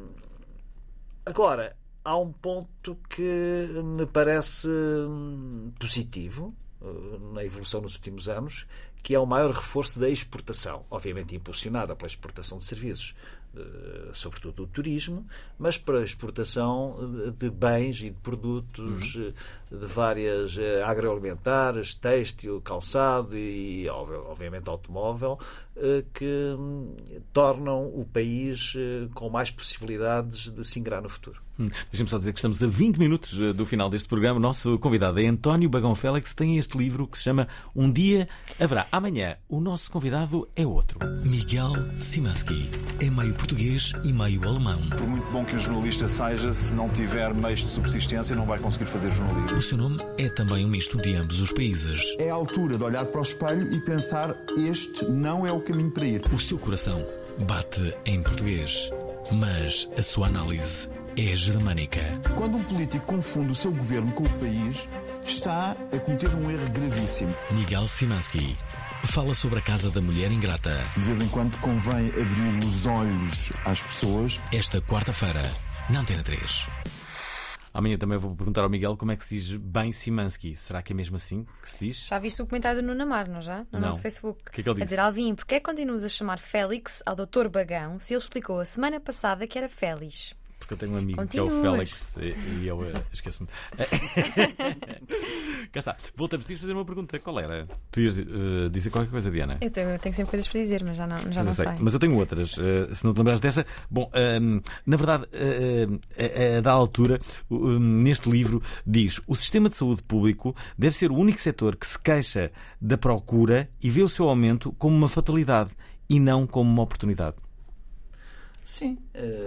Agora, há um ponto que me parece positivo na evolução nos últimos anos, que é o maior reforço da exportação, obviamente impulsionada pela exportação de serviços, sobretudo do turismo, mas para a exportação de bens e de produtos de várias agroalimentares, têxtil, calçado e, obviamente, automóvel, que tornam o país com mais possibilidades de se ingrar no futuro. Deixa-me só dizer que estamos a 20 minutos do final deste programa. O nosso convidado é António Bagão Félix, tem este livro que se chama Um Dia Haverá. Amanhã o nosso convidado é outro. Miguel Simanski é meio português e meio alemão. Por muito bom que o jornalista seja, se não tiver meios de subsistência, não vai conseguir fazer jornalismo. O seu nome é também um misto de ambos os países. É a altura de olhar para o espelho e pensar: este não é o caminho para ir. O seu coração bate em português, mas a sua análise é germânica. Quando um político confunde o seu governo com o país, está a cometer um erro gravíssimo. Miguel Simanski fala sobre a Casa da Mulher Ingrata. De vez em quando convém abrir os olhos às pessoas. Esta quarta-feira, na Antena 3. Amanhã também vou perguntar ao Miguel como é que se diz bem Simanski. Será que é mesmo assim que se diz? Já viste o comentário do Nuno Amar, não já? No nosso Facebook. O que é que ele disse? Quer dizer, Alvin, porquê é que continuas a chamar Félix ao Dr. Bagão se ele explicou a semana passada que era Félix? Porque eu tenho um amigo que é o Félix e eu esqueço-me. Cá está. Voltamos. Tinhas de fazer uma pergunta. Qual era? Tu ias dizer qualquer coisa, Diana? Eu tenho sempre coisas para dizer, mas já não sei. Mas eu tenho outras. Se não te lembrares dessa. Bom, na verdade, a da altura, neste livro, diz: o sistema de saúde público deve ser o único setor que se queixa da procura e vê o seu aumento como uma fatalidade e não como uma oportunidade. Sim,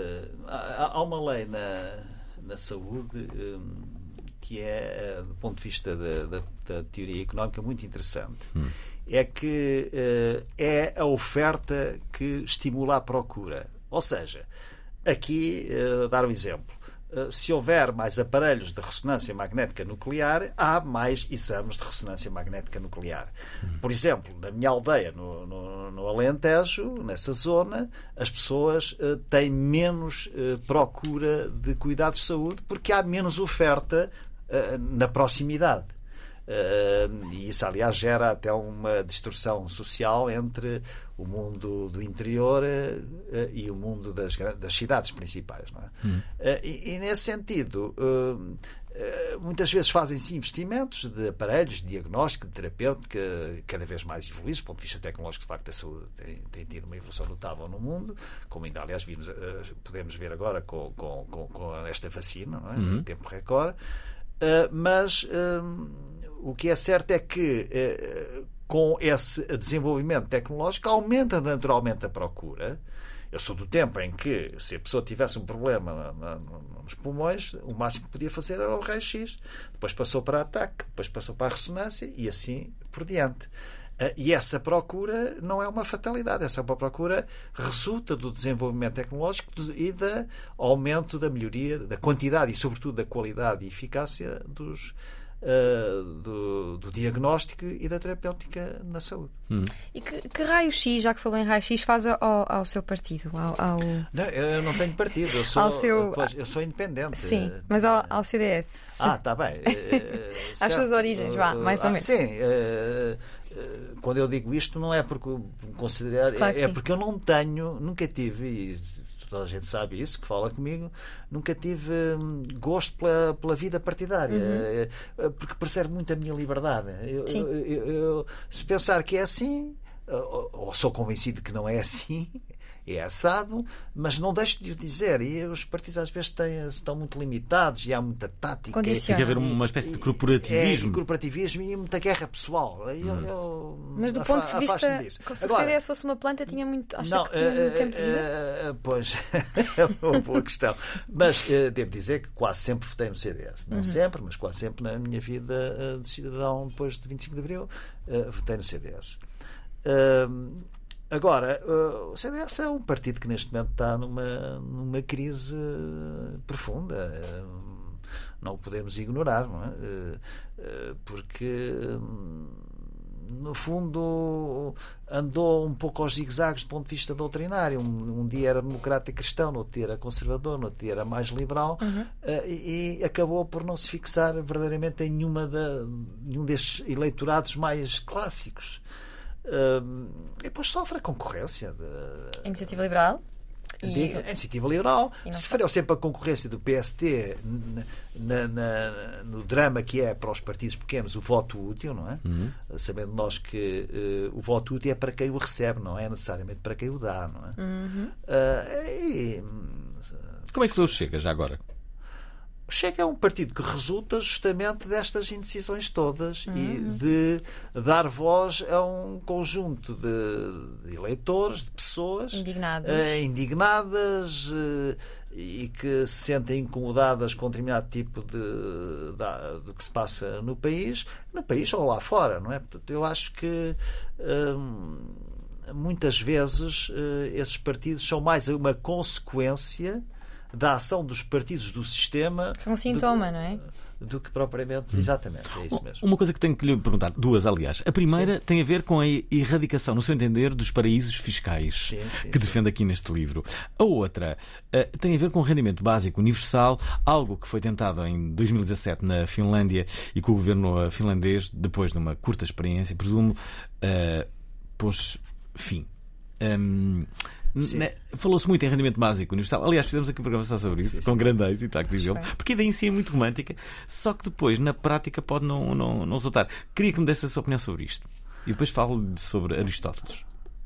há uma lei na saúde que é, do ponto de vista da teoria económica, muito interessante. É que é a oferta que estimula a procura. Ou seja, aqui, dar um exemplo. Se houver mais aparelhos de ressonância magnética nuclear, há mais exames de ressonância magnética nuclear. Por exemplo, na minha aldeia, no Alentejo, nessa zona, as pessoas têm menos procura de cuidados de saúde porque há menos oferta na proximidade. E isso, aliás, gera até uma distorção social entre o mundo do interior e o mundo das cidades principais, não é? E nesse sentido, muitas vezes fazem-se investimentos de aparelhos de diagnóstico, de terapêutica, cada vez mais evoluídos. Do ponto de vista tecnológico, de facto, a saúde tem tido uma evolução notável no mundo, como ainda, aliás, podemos ver agora com esta vacina, não é? Em tempo recorde. Mas o que é certo é que com esse desenvolvimento tecnológico aumenta naturalmente a procura. Eu sou do tempo em que, se a pessoa tivesse um problema nos pulmões, o máximo que podia fazer era o raio-x. Depois passou para a ataque, depois passou para a ressonância e assim por diante. E essa procura não é uma fatalidade. Essa procura resulta do desenvolvimento tecnológico e do aumento da melhoria da quantidade e, sobretudo, da qualidade e eficácia do diagnóstico e da terapêutica na saúde. E que raio-x, já que falou em raio-x, faz ao seu partido? Não, eu não tenho partido, eu sou independente. Sim, mas ao CDS. Está bem. Às suas origens, mais ou menos. Sim, quando eu digo isto, não é porque considerar, claro é porque eu nunca tive, e toda a gente sabe isso, que fala comigo, nunca tive gosto pela vida partidária, porque percebe muito a minha liberdade. Se pensar que é assim, ou sou convencido que não é assim, é assado, mas não deixo de dizer, e os partidos às vezes estão muito limitados e há muita tática. Tem que haver uma espécie de corporativismo. E muita guerra pessoal. Mas do ponto de vista, se o CDS fosse uma planta, tinha muito, acho que tinha muito tempo de vida? Pois, é uma boa questão. Mas devo dizer que quase sempre votei no CDS. Não sempre, mas quase sempre na minha vida de cidadão, depois de 25 de Abril, votei no CDS. Agora, o CDS é um partido que neste momento está numa crise profunda. Não o podemos ignorar, não é? Porque, no fundo, andou um pouco aos zigue-zagues do ponto de vista doutrinário. Um dia era democrata e cristão, no outro dia era conservador, no outro dia era mais liberal, e acabou por não se fixar verdadeiramente em nenhum destes eleitorados mais clássicos. E depois sofre a concorrência a Iniciativa Liberal. A Iniciativa Liberal sofreu sempre a concorrência do PST no drama que é para os partidos pequenos o voto útil, não é? Sabendo nós que o voto útil é para quem o recebe, não é necessariamente para quem o dá, não é? Como é que o Chega já agora? O Chega é um partido que resulta justamente destas indecisões todas e de dar voz a um conjunto de eleitores, de pessoas indignadas e que se sentem incomodadas com determinado tipo do que se passa no país ou lá fora, não é? Portanto, eu acho que muitas vezes esses partidos são mais uma consequência da ação dos partidos do sistema. São um sintoma, não é? Do que propriamente, exatamente, é isso mesmo. Uma coisa que tenho que lhe perguntar, duas aliás. A primeira tem a ver com a erradicação, no seu entender, dos paraísos fiscais que defende aqui neste livro. A outra tem a ver com o rendimento básico universal, algo que foi tentado em 2017 na Finlândia e que o governo finlandês, depois de uma curta experiência, presumo, pôs fim. Falou-se muito em rendimento básico universal. Aliás, fizemos aqui um programa só sobre isso, com grande êxito, porque a ideia em si é muito romântica, só que depois, na prática, pode não resultar. Queria que me desse a sua opinião sobre isto. E depois falo sobre Aristóteles.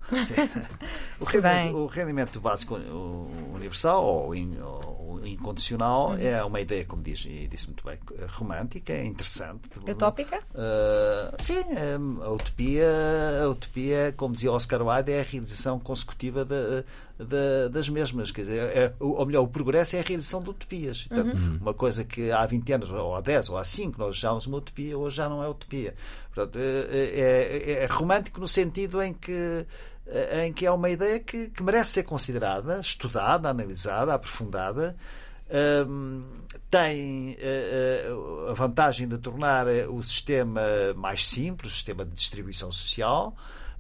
O rendimento básico universal ou incondicional é uma ideia, como disse muito bem, romântica, interessante. Utópica? Sim, a utopia, como dizia Oscar Wilde, é a realização consecutiva das mesmas. Quer dizer, ou melhor, o progresso é a realização de utopias. Portanto, uma coisa que há 20 anos, ou há 10, ou há 5, nós achávamos uma utopia, hoje já não é utopia. Portanto, é romântico no sentido em que é uma ideia que merece ser considerada, estudada, analisada, aprofundada. Tem a vantagem de tornar o sistema mais simples, o sistema de distribuição social,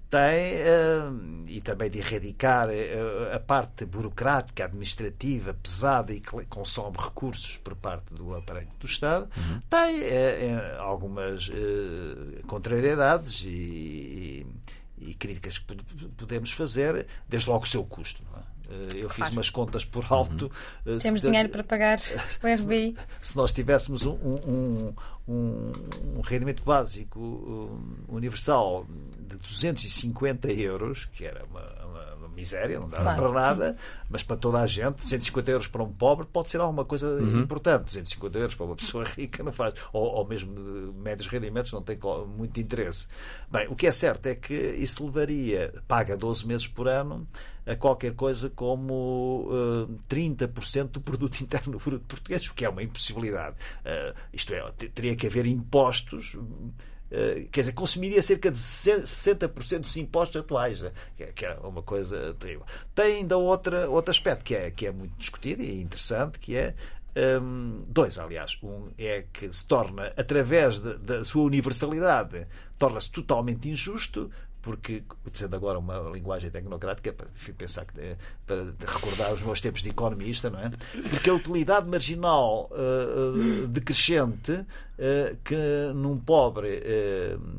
e também de erradicar a parte burocrática, administrativa, pesada e que consome recursos por parte do aparelho do Estado. Tem algumas contrariedades e críticas que podemos fazer, desde logo o seu custo, não é? Eu fiz umas contas por alto. Temos dinheiro para pagar o FBI. Se nós tivéssemos um rendimento básico universal de 250 euros, que era uma miséria, não dava para nada, mas para toda a gente, 250 euros para um pobre pode ser alguma coisa importante. 250 euros para uma pessoa rica não faz, ou mesmo de médios rendimentos, não tem muito interesse. Bem, o que é certo é que isso levaria, paga 12 meses por ano, a qualquer coisa como 30% do produto interno bruto português, o que é uma impossibilidade. Isto é, teria que haver impostos. Quer dizer, consumiria cerca de 60% dos impostos atuais, que é uma coisa terrível. Tem ainda outro aspecto que é muito discutido e interessante, que é dois, aliás. Um é que se torna, através da sua universalidade, torna-se totalmente injusto, porque, utilizando agora uma linguagem tecnocrática, para pensar para recordar os meus tempos de economista, não é? Porque a utilidade marginal decrescente que num pobre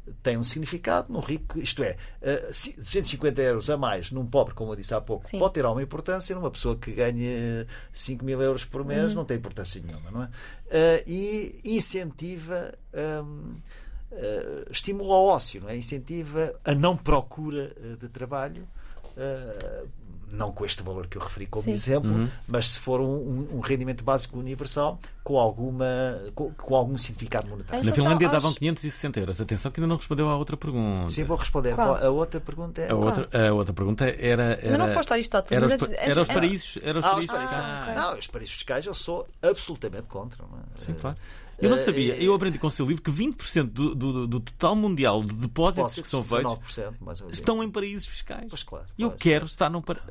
tem um significado no rico, isto é, 250 euros a mais num pobre, como eu disse há pouco, pode ter alguma importância. Numa pessoa que ganha 5 mil euros por mês não tem importância nenhuma, não é? E incentiva, estimula o ócio, não é? Incentiva a não procura de trabalho, não com este valor que eu referi como exemplo, mas se for um rendimento básico universal com algum significado monetário. Na Finlândia davam 560 euros. Atenção que ainda não respondeu à outra pergunta. Sim, vou responder. Qual? A outra pergunta é... A outra pergunta era... Mas não foste Aristóteles. Era os paraísos. Não, os paraísos fiscais eu sou absolutamente contra. Não é? Sim, claro. Eu não sabia, eu aprendi com o seu livro que 20% do total mundial de depósitos que são feitos 19%, mais ou menos, estão em paraísos fiscais. Pois claro. Eu quero estar num paraíso.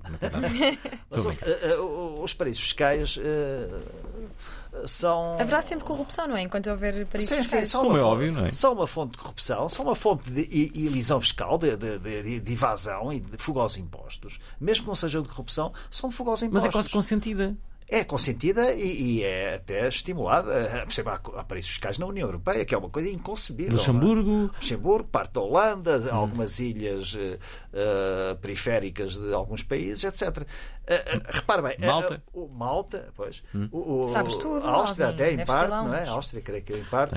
Os paraísos fiscais são. Haverá sempre corrupção, não é? Enquanto houver paraísos fiscais. Como é óbvio, não é? São uma fonte de corrupção, são uma fonte de elisão fiscal, de evasão e de fuga aos impostos. Mesmo que não sejam de corrupção, são de fuga aos impostos. Mas é quase consentida. É consentida e é até estimulada. Há paraísos fiscais na União Europeia, que é uma coisa inconcebível. Luxemburgo, parte da Holanda, algumas ilhas periféricas de alguns países, etc. Repara bem, Malta, pois. Sabes tudo, a Áustria até em parte, não é? A Áustria, creio que em parte.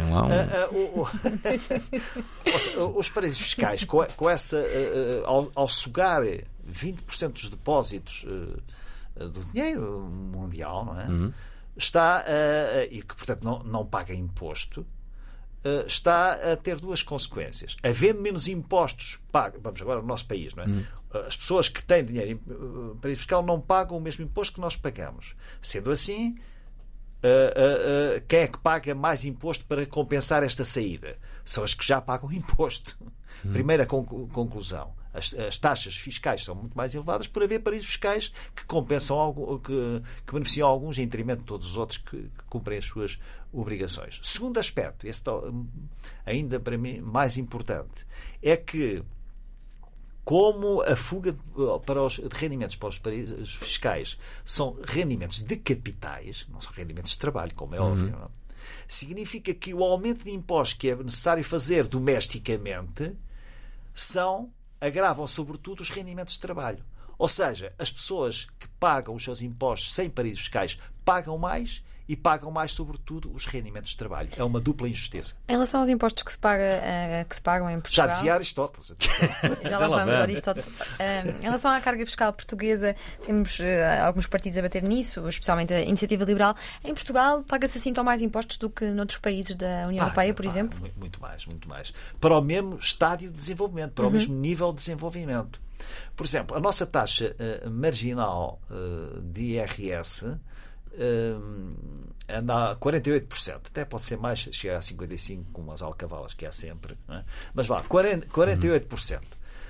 Os paraísos fiscais, com essa, ao sugar 20% dos depósitos do dinheiro mundial, não é? Está, e que portanto não paga imposto, está a ter duas consequências. Havendo menos impostos pagos, vamos agora no nosso país, não é? As pessoas que têm dinheiro em paraíso fiscal não pagam o mesmo imposto que nós pagamos. Sendo assim, quem é que paga mais imposto para compensar esta saída? São as que já pagam imposto. Primeira conclusão. As taxas fiscais são muito mais elevadas por haver paraísos fiscais que compensam, que beneficiam alguns em detrimento de todos os outros que cumprem as suas obrigações. Segundo aspecto, esse ainda para mim mais importante, é que como a fuga de rendimentos para os paraísos fiscais são rendimentos de capitais, não são rendimentos de trabalho, como é óbvio, não? Significa que o aumento de impostos que é necessário fazer domesticamente agravam sobretudo os rendimentos de trabalho. Ou seja, as pessoas que pagam os seus impostos sem paraísos fiscais pagam mais e pagam mais sobretudo os rendimentos de trabalho. É uma dupla injustiça. Em relação aos impostos que se pagam em Portugal... Já dizia Aristóteles. Já lá vamos, Aristóteles. Em relação à carga fiscal portuguesa, temos alguns partidos a bater nisso, especialmente a Iniciativa Liberal. Em Portugal paga-se assim tão mais impostos do que noutros países da União Europeia, por exemplo? Muito mais. Para o mesmo estádio de desenvolvimento, para o mesmo nível de desenvolvimento. Por exemplo, a nossa taxa marginal de IRS anda a 48%, até pode ser mais, chegar a 55% com umas alcavalas que há sempre, não é? Mas 48%.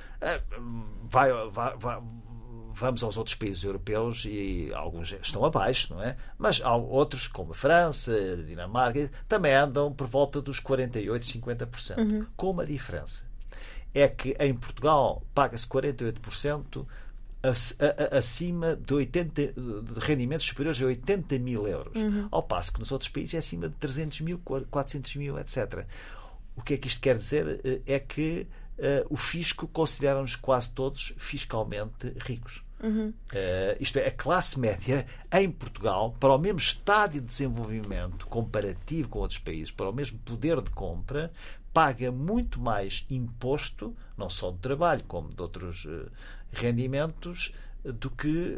Vamos aos outros países europeus e alguns estão abaixo, não é? Mas há outros, como a França, a Dinamarca, também andam por volta dos 48%, 50%. Com uma diferença. É que em Portugal paga-se 48% acima de rendimentos superiores a 80 mil euros. Ao passo que nos outros países é acima de 300 mil, 400 mil, etc. O que é que isto quer dizer? É que o fisco considera-nos quase todos fiscalmente ricos. Isto é, a classe média em Portugal, para o mesmo estádio de desenvolvimento comparativo com outros países, para o mesmo poder de compra, paga muito mais imposto, não só de trabalho, como de outros rendimentos, do que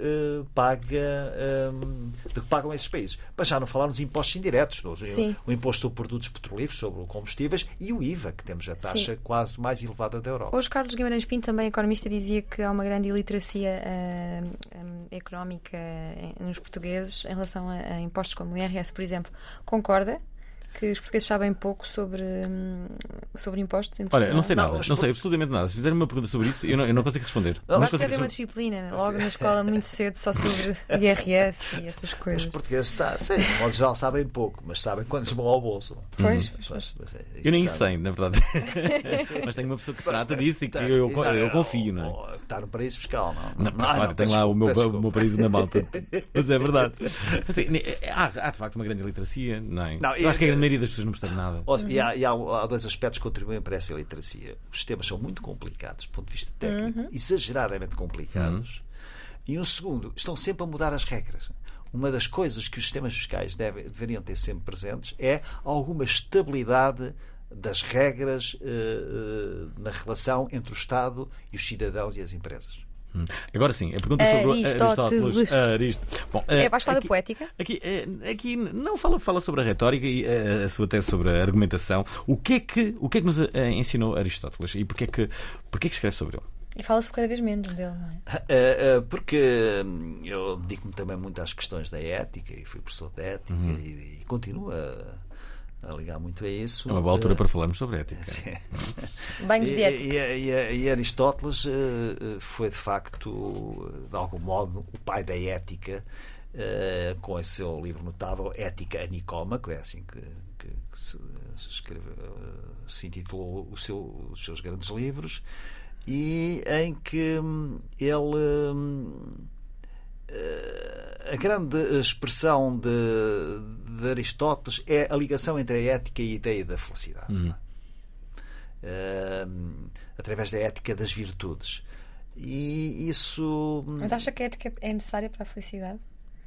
pagam esses países. Mas já não falarmos de impostos indiretos, o imposto sobre produtos petrolíferos, sobre combustíveis e o IVA, que temos a taxa quase mais elevada da Europa. Hoje Carlos Guimarães Pinto, também economista, dizia que há uma grande iliteracia económica nos portugueses em relação a impostos como o IRS, por exemplo. Concorda que os portugueses sabem pouco sobre impostos em Portugal? Olha, não sei nada, não sei absolutamente nada. Se fizerem uma pergunta sobre isso, eu não consigo responder. Basta haver uma disciplina logo na escola muito cedo só sobre IRS e essas coisas. Os portugueses sabem, de modo geral sabem pouco, mas sabem quando vão ao bolso. Pois. Eu nem sei, na verdade. Mas tenho uma pessoa que trata disso e que eu confio, não é? Está no paraíso fiscal, não? Claro, tem lá o meu paraíso na Malta. Mas é verdade. Há de facto uma grande iliteracia, não é? Eu acho que a grande maioria das pessoas não percebe nada. E há dois aspectos que contribuem para essa iliteracia. Os sistemas são muito complicados do ponto de vista técnico, exageradamente complicados. E um segundo, estão sempre a mudar as regras. Uma das coisas que os sistemas fiscais deveriam ter sempre presentes é alguma estabilidade das regras na relação entre o Estado e os cidadãos e as empresas. Agora sim, a pergunta sobre Aristóteles. Bom, é para a história poética? Aqui não fala sobre a retórica e a sua tese sobre a argumentação. O que é que nos ensinou Aristóteles e porquê que escreve sobre ele? E fala-se cada vez menos dele, não é? Porque eu dedico-me também muito às questões da ética e fui professor de ética e continuo a ligar muito a isso. É uma boa altura para falarmos sobre ética. Banhos de ética. E Aristóteles foi de facto, de algum modo, o pai da ética, com esse seu livro notável Ética a Nicômaco, é assim que se intitulou os seus grandes livros, e em que ele a grande expressão de Aristóteles é a ligação entre a ética e a ideia da felicidade, através da ética das virtudes. E isso... Mas acha que a ética é necessária para a felicidade?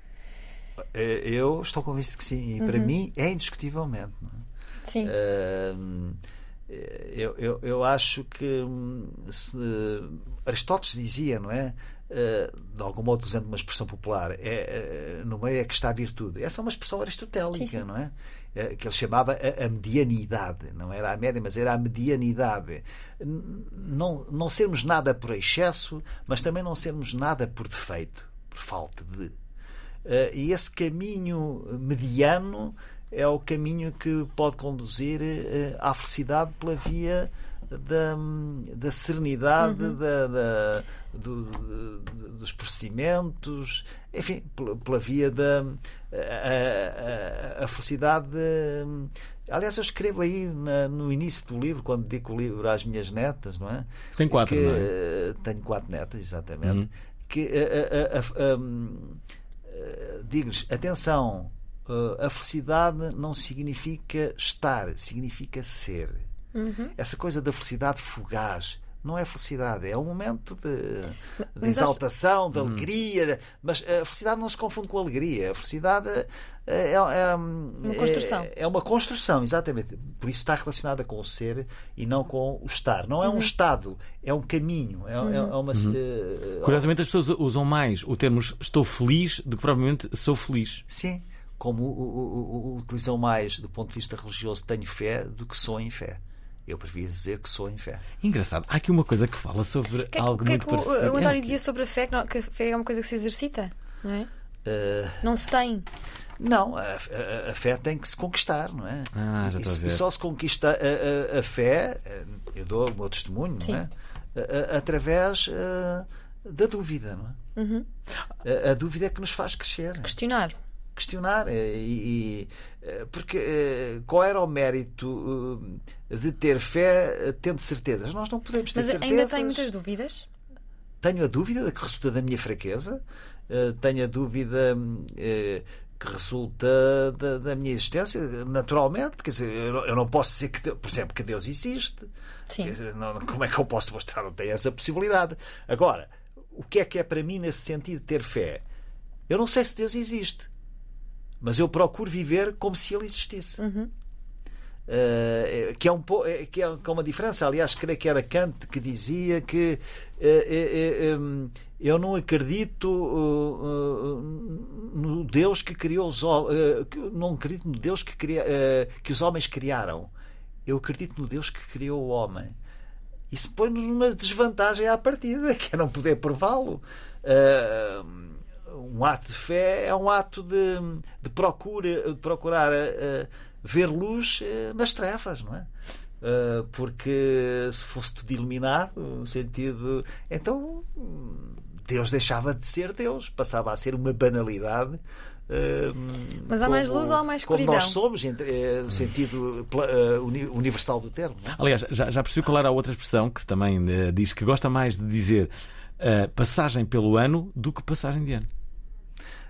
Eu estou convencido que sim, e para mim é indiscutivelmente, não é? Sim. Eu acho que Aristóteles dizia, não é? De algum modo, usando uma expressão popular, no meio é que está a virtude. Essa é uma expressão aristotélica, sim. Não é? Que ele chamava a medianidade. Não era a média, mas era a medianidade. Não sermos nada por excesso, mas também não sermos nada por defeito, por falta de. E esse caminho mediano é o caminho que pode conduzir à felicidade pela via da serenidade, dos procedimentos, enfim, pela via da a felicidade. Aliás, eu escrevo aí no início do livro, quando dedico o livro às minhas netas, não é? Tem 4, não é? Tenho 4 netas, exatamente. Que digo-lhes, atenção, a felicidade não significa estar, significa ser. Essa coisa da felicidade fugaz não é felicidade, é um momento de exaltação, de alegria, mas a felicidade não se confunde com a alegria. A felicidade uma construção. É uma construção, exatamente. Por isso está relacionada com o ser e não com o estar. Não é um estado, é um caminho. É uma, Curiosamente, as pessoas usam mais o termo estou feliz do que propriamente sou feliz. Sim, como utilizam mais do ponto de vista religioso tenho fé do que sou em fé. Eu prefiro dizer que sou em fé. Engraçado. Há aqui uma coisa que fala sobre algo muito parecido. O António dizia sobre a fé, que a fé é uma coisa que se exercita, não é? Não se tem. Não, a fé tem que se conquistar, não é? Já estou a ver. E só se conquista a fé, eu dou o meu testemunho, não é? Através da dúvida, não é? A dúvida é que nos faz crescer. Questionar, porque qual era o mérito de ter fé tendo certezas? Nós não podemos ter certezas. Mas ainda tem muitas dúvidas? Tenho a dúvida que resulta da minha fraqueza, tenho a dúvida que resulta da minha existência, naturalmente. Quer dizer, eu não posso dizer, por exemplo, que Deus existe. Sim. Quer dizer, como é que eu posso mostrar? Não tenho essa possibilidade. Agora, o que é para mim nesse sentido de ter fé? Eu não sei se Deus existe, mas eu procuro viver como se ele existisse. Que é uma diferença. Aliás, creio que era Kant que dizia que eu não acredito no Deus que criou os homens, não acredito no Deus que os homens criaram. Eu acredito no Deus que criou o homem. Isso põe-nos numa desvantagem à partida, que é não poder prová-lo. Um ato de fé é um ato de procurar ver luz nas trevas, não é? Porque se fosse tudo iluminado, no sentido, então Deus deixava de ser Deus, passava a ser uma banalidade. Mas há mais luz ou há mais escuridão? Como nós somos, no sentido universal do termo. Não é? Aliás, já percebi qual era a outra expressão que também diz que gosta mais de dizer passagem pelo ano do que passagem de ano.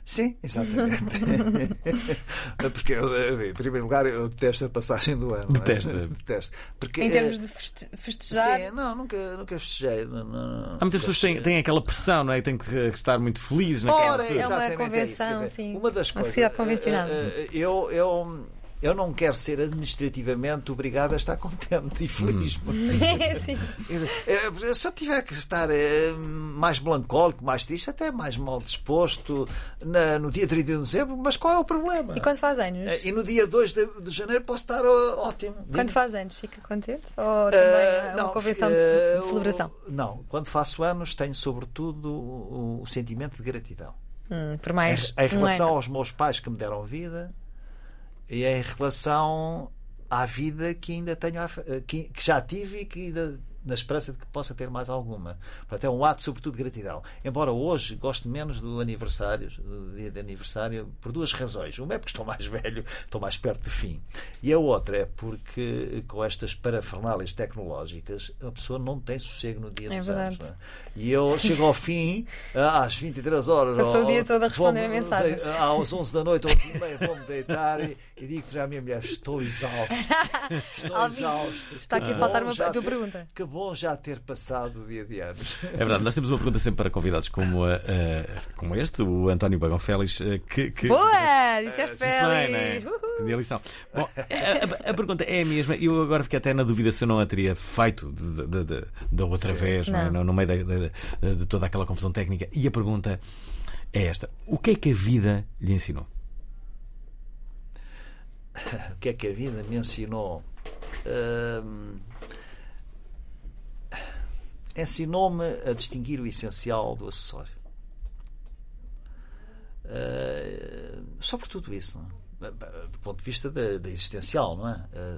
Sim, exatamente. Porque, em primeiro lugar, eu detesto a passagem do ano. Detesto. Porque, em termos de festejar? Sim, nunca festejei. Há muitas pessoas que têm aquela pressão, não é? Têm que estar muito felizes naquela. É uma convenção, sim. Uma das coisas. Uma sociedade convencional. Eu não quero ser administrativamente obrigado a estar contente e feliz. Se eu tiver que estar mais melancólico, mais triste, até mais mal disposto no dia 31 de dezembro, mas qual é o problema? E quando faz anos? E no dia 2 de janeiro posso estar ótimo. Quando faz anos, fica contente? Ou também é uma convenção de celebração? Não, quando faço anos tenho sobretudo o sentimento de gratidão. Por mais em relação aos meus pais que me deram vida, e em relação à vida que ainda tenho, que já tive e que ainda na esperança de que possa ter mais alguma. Portanto, é um ato sobretudo de gratidão. Embora hoje goste menos do dia de aniversário, por duas razões. Uma é porque estou mais velho, estou mais perto do fim. E a outra é porque com estas parafernálias tecnológicas a pessoa não tem sossego no dia dos anos. Não é? E eu chego ao fim, às 23 horas. Passou o dia todo a responder a mensagens. Às 11 da noite, 11h30, vou-me deitar e digo para a minha mulher: estou exausto. Estou exausto. Está aqui a faltar a tua pergunta. Que bom já ter passado o dia de anos. É verdade, nós temos uma pergunta sempre para convidados como este, o António Bagão Félix. Boa! Disseste Félix! Aprendi a lição. Bom, a pergunta é a mesma. Eu agora fiquei até na dúvida se eu não a teria feito da outra vez, não é? No meio de toda aquela confusão técnica. E a pergunta é esta: o que é que a vida lhe ensinou? O que é que a vida me ensinou? Ensinou-me a distinguir o essencial do acessório. Sobretudo isso, não é? Do ponto de vista da existencial, não é?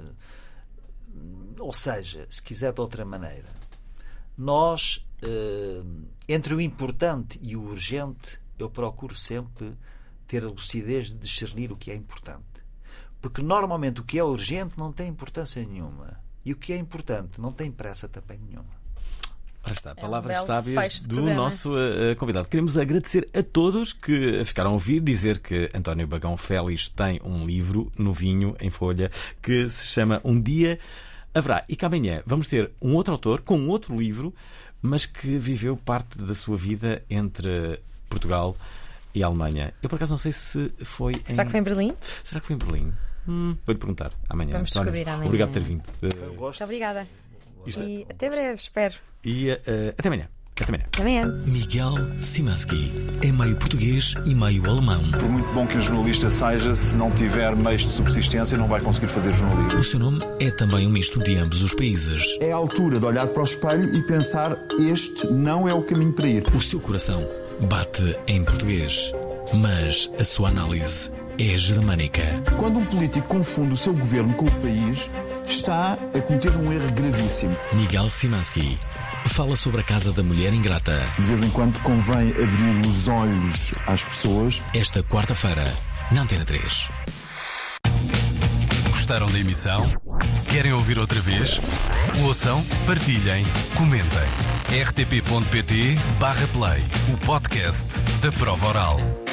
Ou seja, se quiser de outra maneira, nós, entre o importante e o urgente, eu procuro sempre ter a lucidez de discernir o que é importante. Porque normalmente o que é urgente não tem importância nenhuma. E o que é importante não tem pressa também nenhuma. Ora está, palavras sábias do nosso convidado. Queremos agradecer a todos que ficaram a ouvir dizer que António Bagão Félix tem um livro novinho em folha que se chama Um Dia Haverá, e que amanhã vamos ter um outro autor com um outro livro, mas que viveu parte da sua vida entre Portugal e a Alemanha. Eu por acaso não sei se foi em... Será que foi em Berlim? Será que foi em Berlim? Vou-lhe perguntar amanhã. Vamos descobrir amanhã. Obrigado por ter vindo. Muito obrigada. E até breve, espero. E até amanhã. Até amanhã. Miguel Simanski é meio português e meio alemão. Por muito bom que um jornalista seja, se não tiver meios de subsistência, não vai conseguir fazer jornalismo. O seu nome é também um misto de ambos os países. É a altura de olhar para o espelho e pensar: este não é o caminho para ir. O seu coração bate em português, mas a sua análise é germânica. Quando um político confunde o seu governo com o país, está a cometer um erro gravíssimo. Miguel Simanski fala sobre a Casa da Mulher Ingrata. De vez em quando convém abrir os olhos às pessoas. Esta quarta-feira, na Antena 3. Gostaram da emissão? Querem ouvir outra vez? Ouçam, partilhem, comentem. rtp.pt/play, o podcast da Prova Oral.